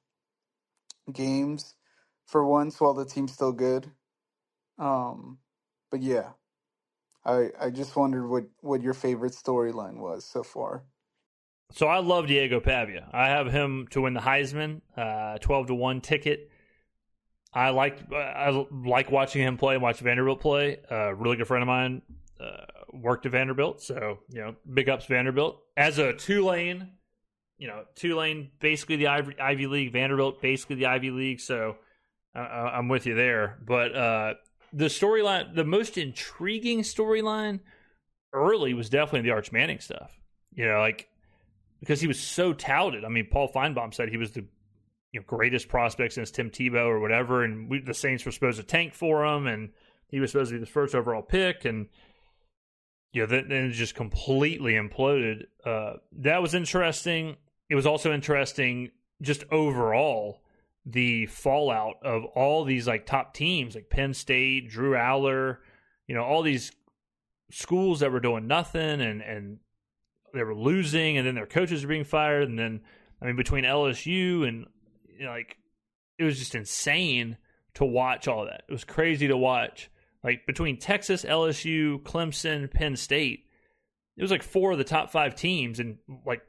games for once while the team's still good. Um, but yeah. I, I just wondered what, what your favorite storyline was so far. So I love Diego Pavia. I have him to win the Heisman, uh, twelve to one ticket. I like I like watching him play and watch Vanderbilt play. A uh, really good friend of mine uh, worked at Vanderbilt, so you know, big ups Vanderbilt. As a Tulane, you know, Tulane basically the Ivy, Ivy League, Vanderbilt basically the Ivy League. So uh, I'm with you there, but. Uh, The storyline, the most intriguing storyline early was definitely the Arch Manning stuff. You know, like, because he was so touted. I mean, Paul Feinbaum said he was the you know, greatest prospect since Tim Tebow or whatever, and we, the Saints were supposed to tank for him, and he was supposed to be the first overall pick, and, you know, then, then it just completely imploded. Uh, that was interesting. It was also interesting just overall the fallout of all these like top teams like Penn State, Drew Aller, you know, all these schools that were doing nothing and, and they were losing, and then their coaches were being fired. And then, I mean, between L S U and you know, like, it was just insane to watch all that. It was crazy to watch. Like between Texas, L S U, Clemson, Penn State, it was like four of the top five teams and like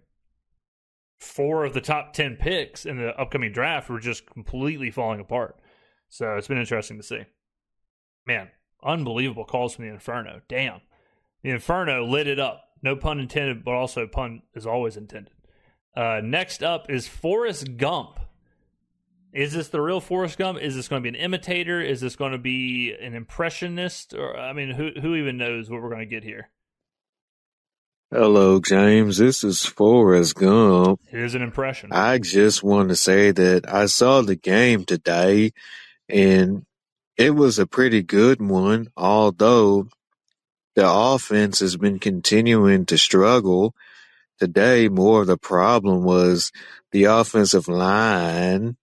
four of the top ten picks in the upcoming draft were just completely falling apart. So it's been interesting to see. Man, unbelievable calls from the Inferno. Damn. The Inferno lit it up. No pun intended, but also pun is always intended. Uh, next up is Forrest Gump. Is this the real Forrest Gump? Is this going to be an imitator? Is this going to be an impressionist? Or I mean, who who even knows what we're going to get here? Hello, James. This is Forrest Gump. It is an impression. I just want to say that I saw the game today, and it was a pretty good one, although the offense has been continuing to struggle. Today, more of the problem was the offensive line,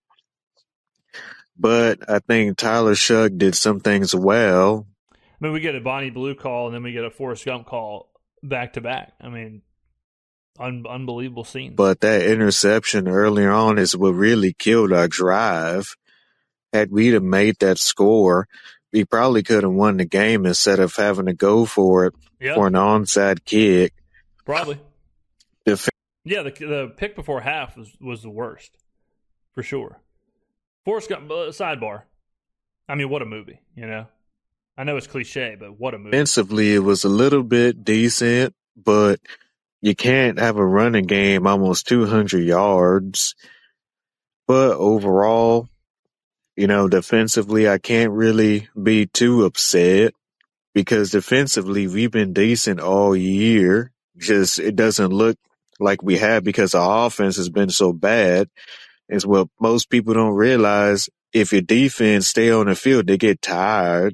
but I think Tyler Shuck did some things well. I mean, we get a Bonnie Blue call, and then we get a Forrest Gump call back to back. I mean, un- unbelievable scenes. But that interception earlier on is what really killed our drive. Had we have made that score, we probably could have won the game instead of having to go for it yeah. for an onside kick. Probably. Def- yeah, the the pick before half was, was the worst, for sure. Forrest Gump, uh, sidebar. I mean, what a movie, you know? I know it's cliche, but what a movie. Defensively, it was a little bit decent, but you can't have a running game almost two hundred yards. But overall, you know, defensively, I can't really be too upset because defensively, we've been decent all year. Just it doesn't look like we have because our offense has been so bad. It's what most people don't realize. If your defense stay on the field, they get tired.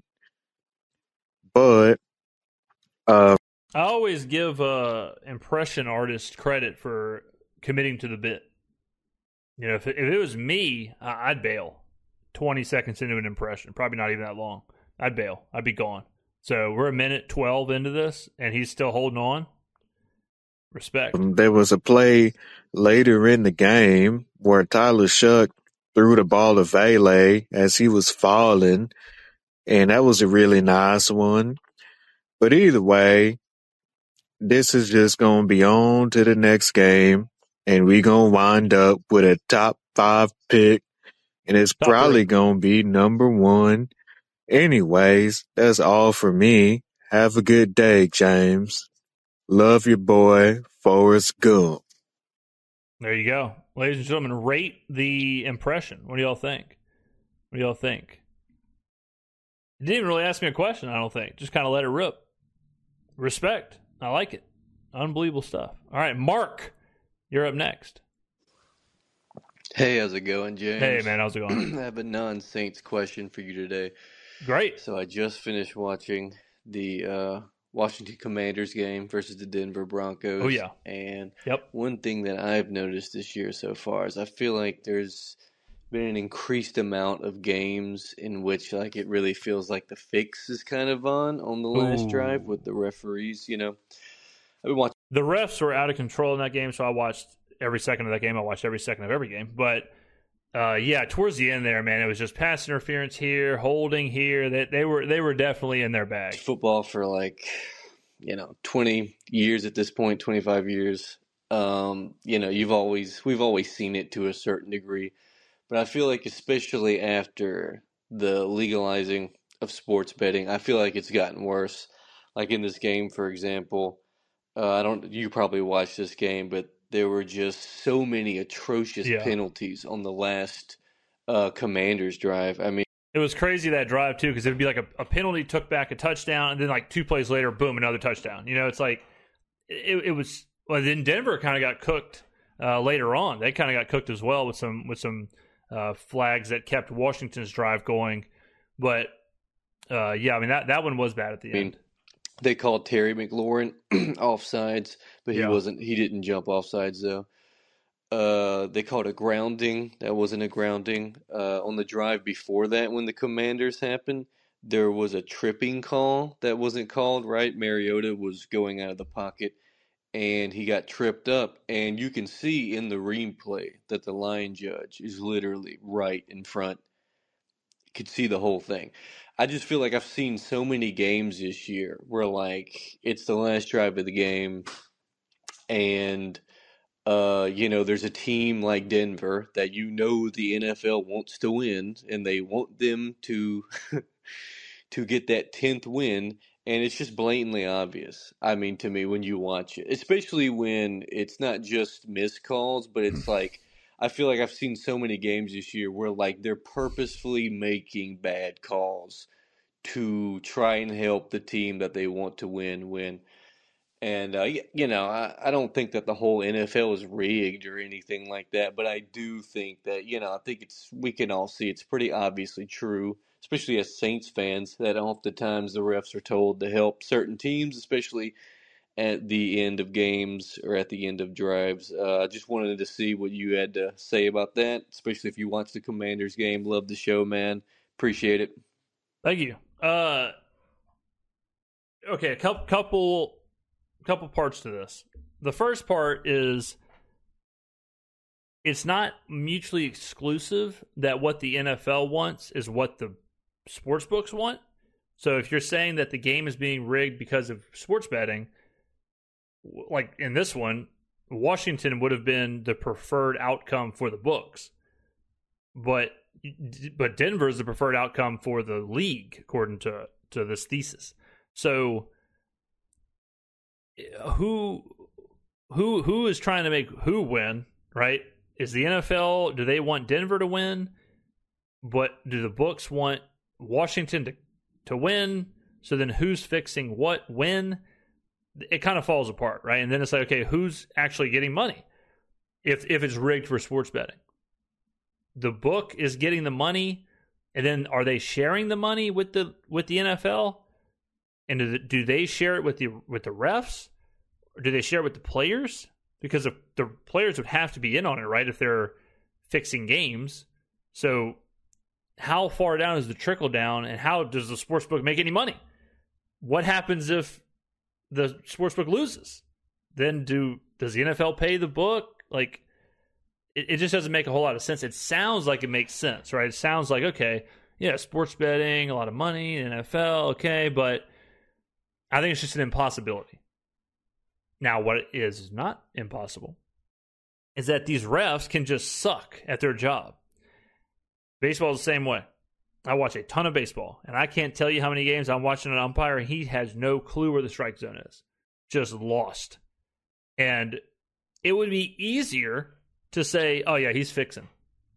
But uh, I always give uh, impression artists credit for committing to the bit. You know, if it, if it was me, I'd bail twenty seconds into an impression. Probably not even that long. I'd bail. I'd be gone. So we're a minute twelve into this, and he's still holding on. Respect. There was a play later in the game where Tyler Shuck threw the ball to Vele as he was falling, and that was a really nice one. But either way, this is just going to be on to the next game, and we're going to wind up with a top five pick, and it's top probably going to be number one. Anyways, that's all for me. Have a good day, James. Love your boy, Forrest Gump. There you go. Ladies and gentlemen, rate the impression. What do y'all think? What do y'all think? You didn't even really ask me a question, I don't think. Just kind of let it rip. Respect. I like it. Unbelievable stuff. All right, Mark, you're up next. Hey, how's it going, James? Hey, man, how's it going? I have a non-Saints question for you today. Great. So I just finished watching the uh, Washington Commanders game versus the Denver Broncos. Oh, yeah. And yep. one thing that I've noticed this year so far is I feel like there's been an increased amount of games in which like it really feels like the fix is kind of on on the last Ooh. drive with the referees, you know. I've been watching. The refs were out of control in that game, so I watched every second of that game. I watched every second of every game. But, uh, yeah, towards the end there, man, it was just pass interference here, holding here. They, they were they were definitely in their bag. Football for like, you know, twenty years at this point, twenty-five years. Um, you know, you've always we've always seen it to a certain degree. But I feel like especially after the legalizing of sports betting, I feel like it's gotten worse. Like in this game, for example, uh, I don't. You probably watched this game, but there were just so many atrocious yeah. penalties on the last uh, Commanders drive. I mean, it was crazy that drive too, because it would be like a, a penalty took back a touchdown, and then like two plays later, boom, another touchdown. You know, it's like it, it was. Well, then Denver kind of got cooked uh, later on. They kind of got cooked as well with some with some. Uh, flags that kept Washington's drive going. But, uh, yeah, I mean, that, that one was bad at the I mean, end. They called Terry McLaurin offsides, but he yeah. wasn't. He didn't jump offsides, though. Uh, they called a grounding. That wasn't a grounding. Uh, on the drive before that, when the Commanders happened, there was a tripping call that wasn't called, right? Mariota was going out of the pocket, and he got tripped up, and you can see in the replay that the line judge is literally right in front. You could see the whole thing. I just feel like I've seen so many games this year where, like, it's the last drive of the game, and, uh, you know, there's a team like Denver that you know the N F L wants to win, and they want them to to get that tenth win. And it's just blatantly obvious, I mean, to me, when you watch it, especially when it's not just missed calls, but it's like, I feel like I've seen so many games this year where, like, they're purposefully making bad calls to try and help the team that they want to win win. And, uh, you know, I, I don't think that the whole N F L is rigged or anything like that, but I do think that, you know, I think it's, we can all see it's pretty obviously true, especially as Saints fans, that oftentimes the refs are told to help certain teams, especially at the end of games or at the end of drives. Uh, I just wanted to see what you had to say about that, especially if you watched the Commanders game. Love the show, man. Appreciate it. Thank you. Uh, okay, a couple, couple, couple parts to this. The first part is it's not mutually exclusive that what the N F L wants is what the sports books want. So if you're saying that the game is being rigged because of sports betting, like in this one, Washington would have been the preferred outcome for the books. But but Denver is the preferred outcome for the league, according to, to this thesis. So who who who is trying to make who win, right? Is the N F L, do they want Denver to win? But do the books want Washington to, to win? So then who's fixing what when? It kind of falls apart, right? And then it's like, okay, who's actually getting money if if it's rigged for sports betting? The book is getting the money, and then are they sharing the money with the with the N F L? And do, do they share it with the with the refs, or do they share it with the players? Because if the players would have to be in on it, right? If they're fixing games, so how far down is the trickle down, and how does the sports book make any money? What happens if the sportsbook loses? Then do does the N F L pay the book? Like, it, it just doesn't make a whole lot of sense. It sounds like it makes sense, right? It sounds like, okay, yeah, sports betting, a lot of money, N F L, okay, but I think it's just an impossibility. Now, what it is is not impossible is that these refs can just suck at their job. Baseball is the same way. I watch a ton of baseball, and I can't tell you how many games I'm watching an umpire, and he has no clue where the strike zone is. Just lost. And it would be easier to say, oh, yeah, he's fixing.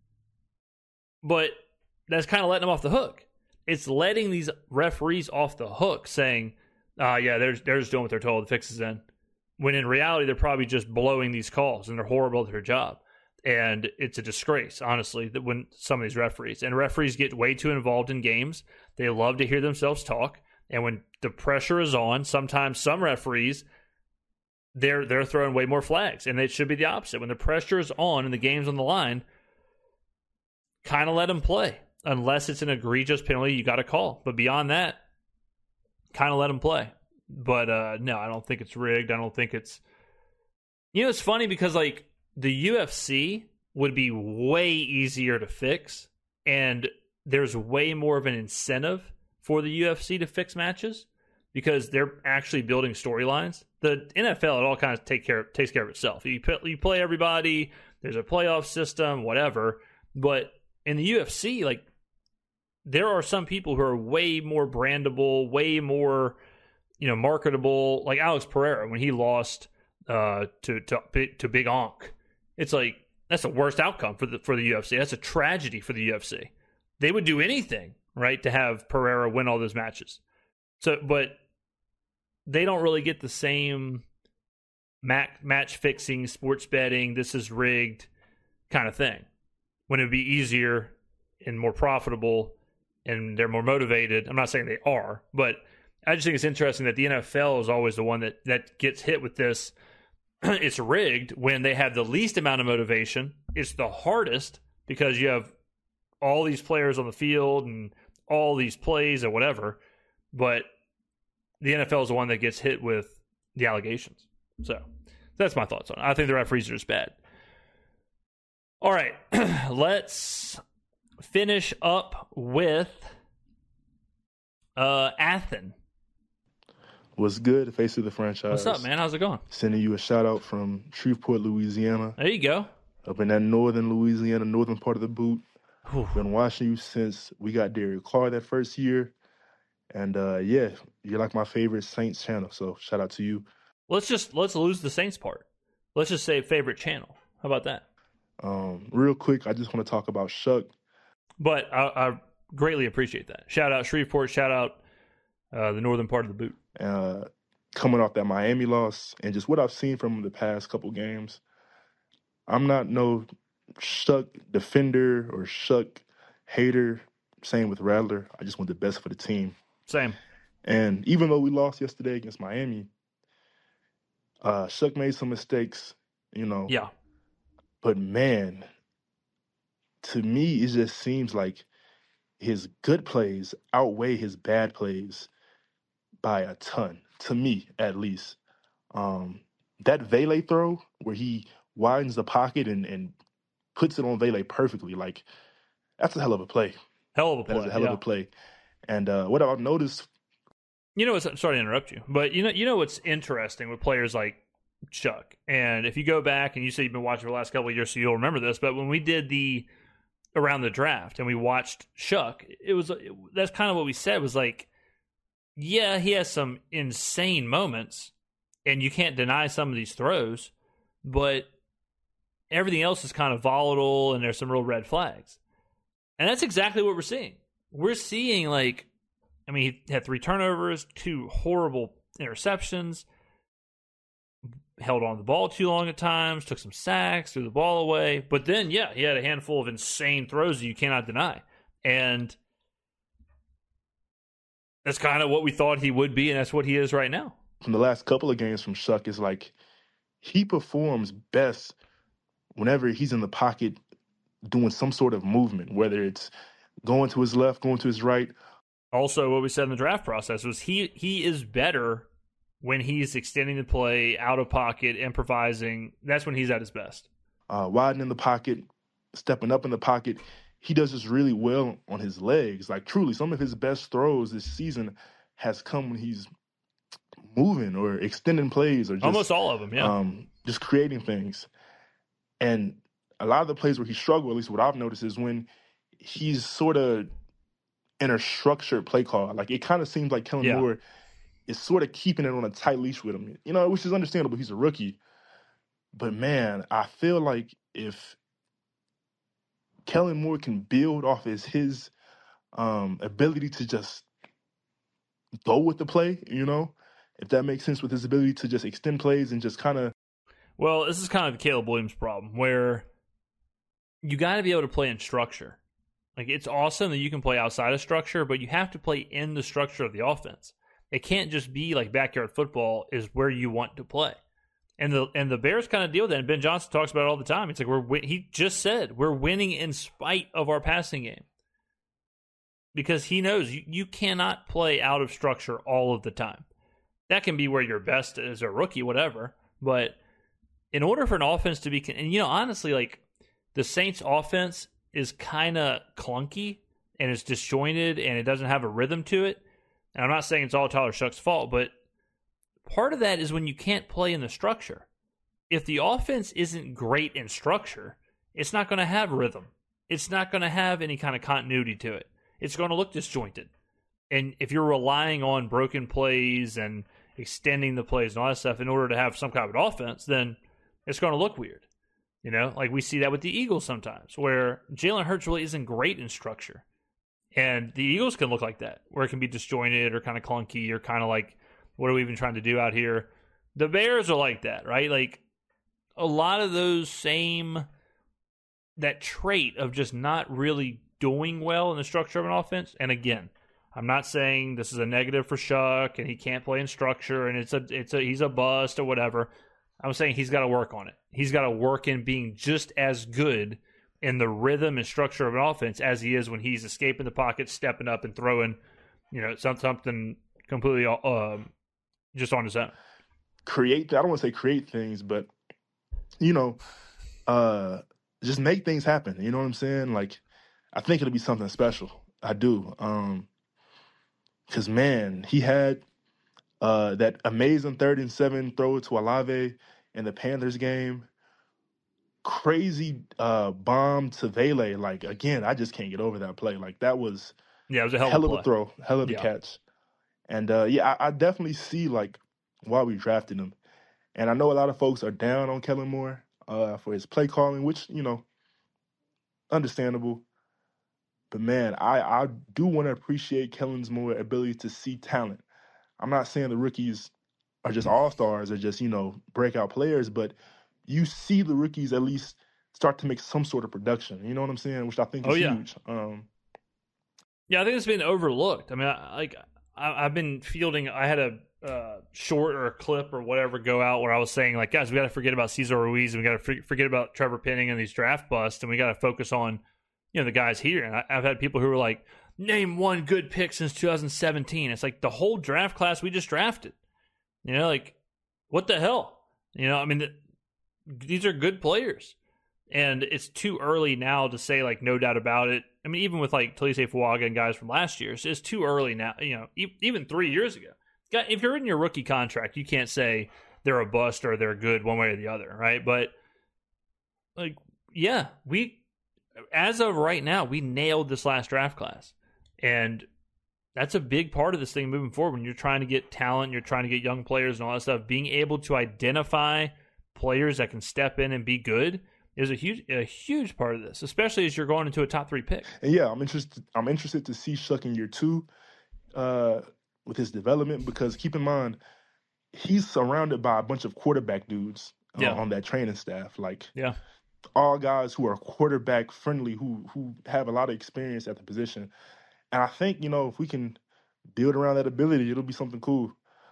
But that's kind of letting them off the hook. It's letting these referees off the hook, saying, oh, yeah, they're, they're just doing what they're told, the fix is in. When in reality, they're probably just blowing these calls, and they're horrible at their job. And it's a disgrace, honestly, that when some of these referees and referees get way too involved in games, they love to hear themselves talk. And when the pressure is on, sometimes some referees, they're they're throwing way more flags, and it should be the opposite. When the pressure is on and the game's on the line, kind of let them play, unless it's an egregious penalty you got to call. But beyond that, kind of let them play. But uh, no, I don't think it's rigged. I don't think it's. You know, it's funny because like. The U F C would be way easier to fix, and there's way more of an incentive for the U F C to fix matches because they're actually building storylines. The N F L, it all kind of take care takes care of itself. You put, you play everybody. There's a playoff system, whatever. But in the U F C, like there are some people who are way more brandable, way more you know marketable. Like Alex Pereira when he lost uh, to to to Big Onk. It's like, that's the worst outcome for the for the U F C. That's a tragedy for the U F C. They would do anything, right, to have Pereira win all those matches. So, but they don't really get the same match, match fixing, sports betting, this is rigged kind of thing. When it would be easier and more profitable and they're more motivated. I'm not saying they are, but I just think it's interesting that the N F L is always the one that, that gets hit with this. It's rigged when they have the least amount of motivation. It's the hardest because you have all these players on the field and all these plays or whatever. But the N F L is the one that gets hit with the allegations. So that's my thoughts on it. I think the referees are just bad. All right, let's finish up with uh, Athen. What's good, face of the franchise? What's up, man? How's it going? Sending you a shout out from Shreveport, Louisiana. There you go. Up in that northern Louisiana, northern part of the boot. Whew. Been watching you since we got Derek Carr that first year. And uh, yeah, you're like my favorite Saints channel. So shout out to you. Let's just let's lose the Saints part. Let's just say favorite channel. How about that? Um, real quick, I just want to talk about Shuck. But I, I greatly appreciate that. Shout out Shreveport. Shout out uh, the northern part of the boot. Uh, coming off that Miami loss and just what I've seen from him the past couple games. I'm not no Shuck defender or Shuck hater. Same with Rattler. I just want the best for the team. Same. And even though we lost yesterday against Miami, uh, Shuck made some mistakes, you know. Yeah. But man, to me, it just seems like his good plays outweigh his bad plays by a ton. To me, at least. Um, that Vele throw where he widens the pocket and, and puts it on Vele perfectly, like that's a hell of a play. Hell of a play. That is a hell yeah. of a play. And uh, what I've noticed, you know, what's, sorry to interrupt you, but you know, you know what's interesting with players like Chuck, and if you go back and you say you've been watching for the last couple of years, so you'll remember this. But when we did the around the draft and we watched Chuck, it was it, that's kind of what we said was like, yeah, he has some insane moments, and you can't deny some of these throws, but everything else is kind of volatile, and there's some real red flags. And that's exactly what we're seeing. We're seeing, like, I mean, he had three turnovers, two horrible interceptions, held on to the ball too long at times, took some sacks, threw the ball away. But then, yeah, he had a handful of insane throws that you cannot deny. And that's kind of what we thought he would be, and that's what he is right now. From the last couple of games from Shuck is like he performs best whenever he's in the pocket doing some sort of movement, whether it's going to his left, going to his right. Also, what we said in the draft process was he he is better when he's extending the play, out of pocket, improvising. That's when he's at his best. Uh, widening the pocket, stepping up in the pocket. He does this really well on his legs. Like, truly, some of his best throws this season has come when he's moving or extending plays or just, almost all of them, yeah. Um, just creating things. And a lot of the plays where he struggled, at least what I've noticed, is when he's sort of in a structured play call. Like, it kind of seems like Kellen yeah. Moore is sort of keeping it on a tight leash with him. You know, which is understandable. He's a rookie. But, man, I feel like if Kellen Moore can build off his, his um, ability to just go with the play, you know, if that makes sense, with his ability to just extend plays and just kind of. Well, this is kind of the Caleb Williams problem, where you got to be able to play in structure. Like, it's awesome that you can play outside of structure, but you have to play in the structure of the offense. It can't just be like backyard football is where you want to play. And the and the Bears kind of deal with that. And Ben Johnson talks about it all the time. It's like we're he just said we're winning in spite of our passing game, because he knows you, you cannot play out of structure all of the time. That can be where you're best as a rookie, whatever. But in order for an offense to be, and you know, honestly, like the Saints' offense is kind of clunky and it's disjointed and it doesn't have a rhythm to it. And I'm not saying it's all Tyler Shuck's fault, but part of that is when you can't play in the structure. If the offense isn't great in structure, it's not going to have rhythm. It's not going to have any kind of continuity to it. It's going to look disjointed. And if you're relying on broken plays and extending the plays and all that stuff in order to have some kind of an offense, then it's going to look weird. You know, like we see that with the Eagles sometimes, where Jalen Hurts really isn't great in structure. And the Eagles can look like that, where it can be disjointed or kind of clunky or kind of like, what are we even trying to do out here? The Bears are like that, right? Like a lot of those same, that trait of just not really doing well in the structure of an offense. And again, I'm not saying this is a negative for Shuck and he can't play in structure and it's a it's a he's a bust or whatever. I'm saying he's got to work on it. He's got to work in being just as good in the rhythm and structure of an offense as he is when he's escaping the pocket, stepping up and throwing, you know, something completely um, just on his own. Create, I don't want to say create things, but, you know, uh, just make things happen. You know what I'm saying? Like, I think it'll be something special. I do. Um, Because, man, he had uh, that amazing third and seven throw to Olave in the Panthers game. Crazy uh, bomb to Vele. Like, again, I just can't get over that play. Like, that was, yeah, it was a hell, hell of a play. throw, hell of a yeah. catch. And, uh, yeah, I, I definitely see, like, why we drafted him. And I know a lot of folks are down on Kellen Moore uh, for his play calling, which, you know, understandable. But, man, I, I do want to appreciate Kellen Moore's ability to see talent. I'm not saying the rookies are just all stars or just, you know, breakout players, but you see the rookies at least start to make some sort of production. You know what I'm saying? Which I think is Oh, yeah. huge. Um, Yeah, I think it's been overlooked. I mean, I, like I, I've been fielding. I had a uh, short or a clip or whatever go out where I was saying, like, guys, we got to forget about Cesar Ruiz, and we got to forget about Trevor Penning and these draft busts, and we got to focus on, you know, the guys here. And I, I've had people who were like, name one good pick since two thousand seventeen. It's like the whole draft class we just drafted. You know, like, what the hell? You know, I mean, the, these are good players. And it's too early now to say, like, no doubt about it. I mean, even with, like, Talise Fuaga and guys from last year, it's, it's too early now. You know, e- even three years ago. If you're in your rookie contract, you can't say they're a bust or they're good one way or the other, right? But, like, yeah, we, as of right now, we nailed this last draft class. And that's a big part of this thing moving forward. When you're trying to get talent, you're trying to get young players and all that stuff, being able to identify players that can step in and be good is a huge a huge part of this, especially as you're going into a top three pick. And yeah, I'm interested. I'm interested to see Shuck in year two uh, with his development, because keep in mind he's surrounded by a bunch of quarterback dudes uh, yeah. on that training staff, like yeah, all guys who are quarterback friendly, who who have a lot of experience at the position. And I think, you know, if we can build around that ability, it'll be something cool.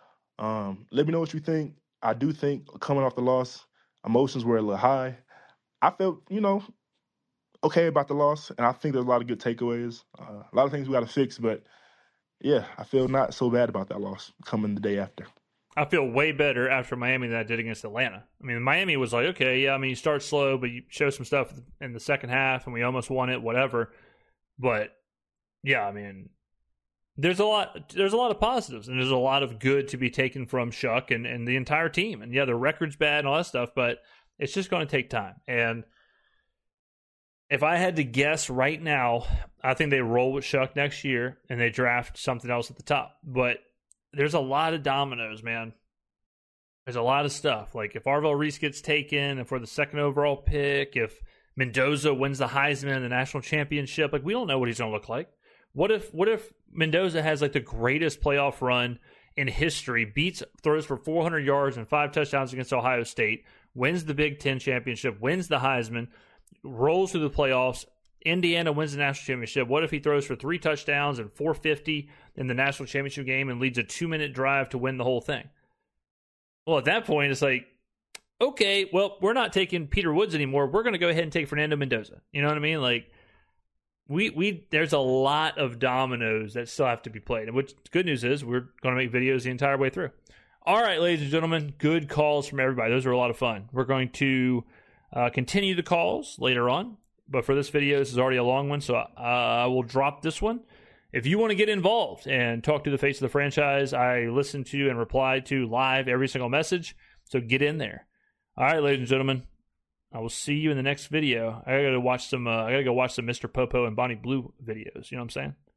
Um, let me know what you think. I do think coming off the loss, emotions were a little high. I felt, you know, okay about the loss, and I think there's a lot of good takeaways. Uh, a lot of things we got to fix, but yeah, I feel not so bad about that loss coming the day after. I feel way better after Miami than I did against Atlanta. I mean, Miami was like, okay, yeah, I mean, you start slow, but you show some stuff in the second half, and we almost won it, whatever. But yeah, I mean, there's a lot, there's a lot of positives, and there's a lot of good to be taken from Shuck and, and the entire team. And yeah, the record's bad and all that stuff, but it's just going to take time. And if I had to guess right now, I think they roll with Shuck next year and they draft something else at the top. But there's a lot of dominoes, man. There's a lot of stuff. Like if Arvell Reese gets taken, if we're the second overall pick, if Mendoza wins the Heisman and the national championship, like we don't know what he's going to look like. What if what if Mendoza has like the greatest playoff run in history, beats, throws for four hundred yards and five touchdowns against Ohio State, wins the Big Ten championship, wins the Heisman, rolls through the playoffs, Indiana wins the national championship. What if he throws for three touchdowns and four fifty in the national championship game and leads a two-minute drive to win the whole thing? Well, at that point, it's like, okay, well, we're not taking Peter Woods anymore. We're going to go ahead and take Fernando Mendoza. You know what I mean? Like, we we there's a lot of dominoes that still have to be played. And which the good news is we're going to make videos the entire way through. All right, ladies and gentlemen, good calls from everybody. Those were a lot of fun. We're going to uh, continue the calls later on. But for this video, this is already a long one, so uh, I will drop this one. If you want to get involved and talk to the face of the franchise, I listen to and reply to live every single message, so get in there. All right, ladies and gentlemen, I will see you in the next video. I gotta watch some. Uh, I gotta go watch some Mister Popo and Bonnie Blue videos. You know what I'm saying?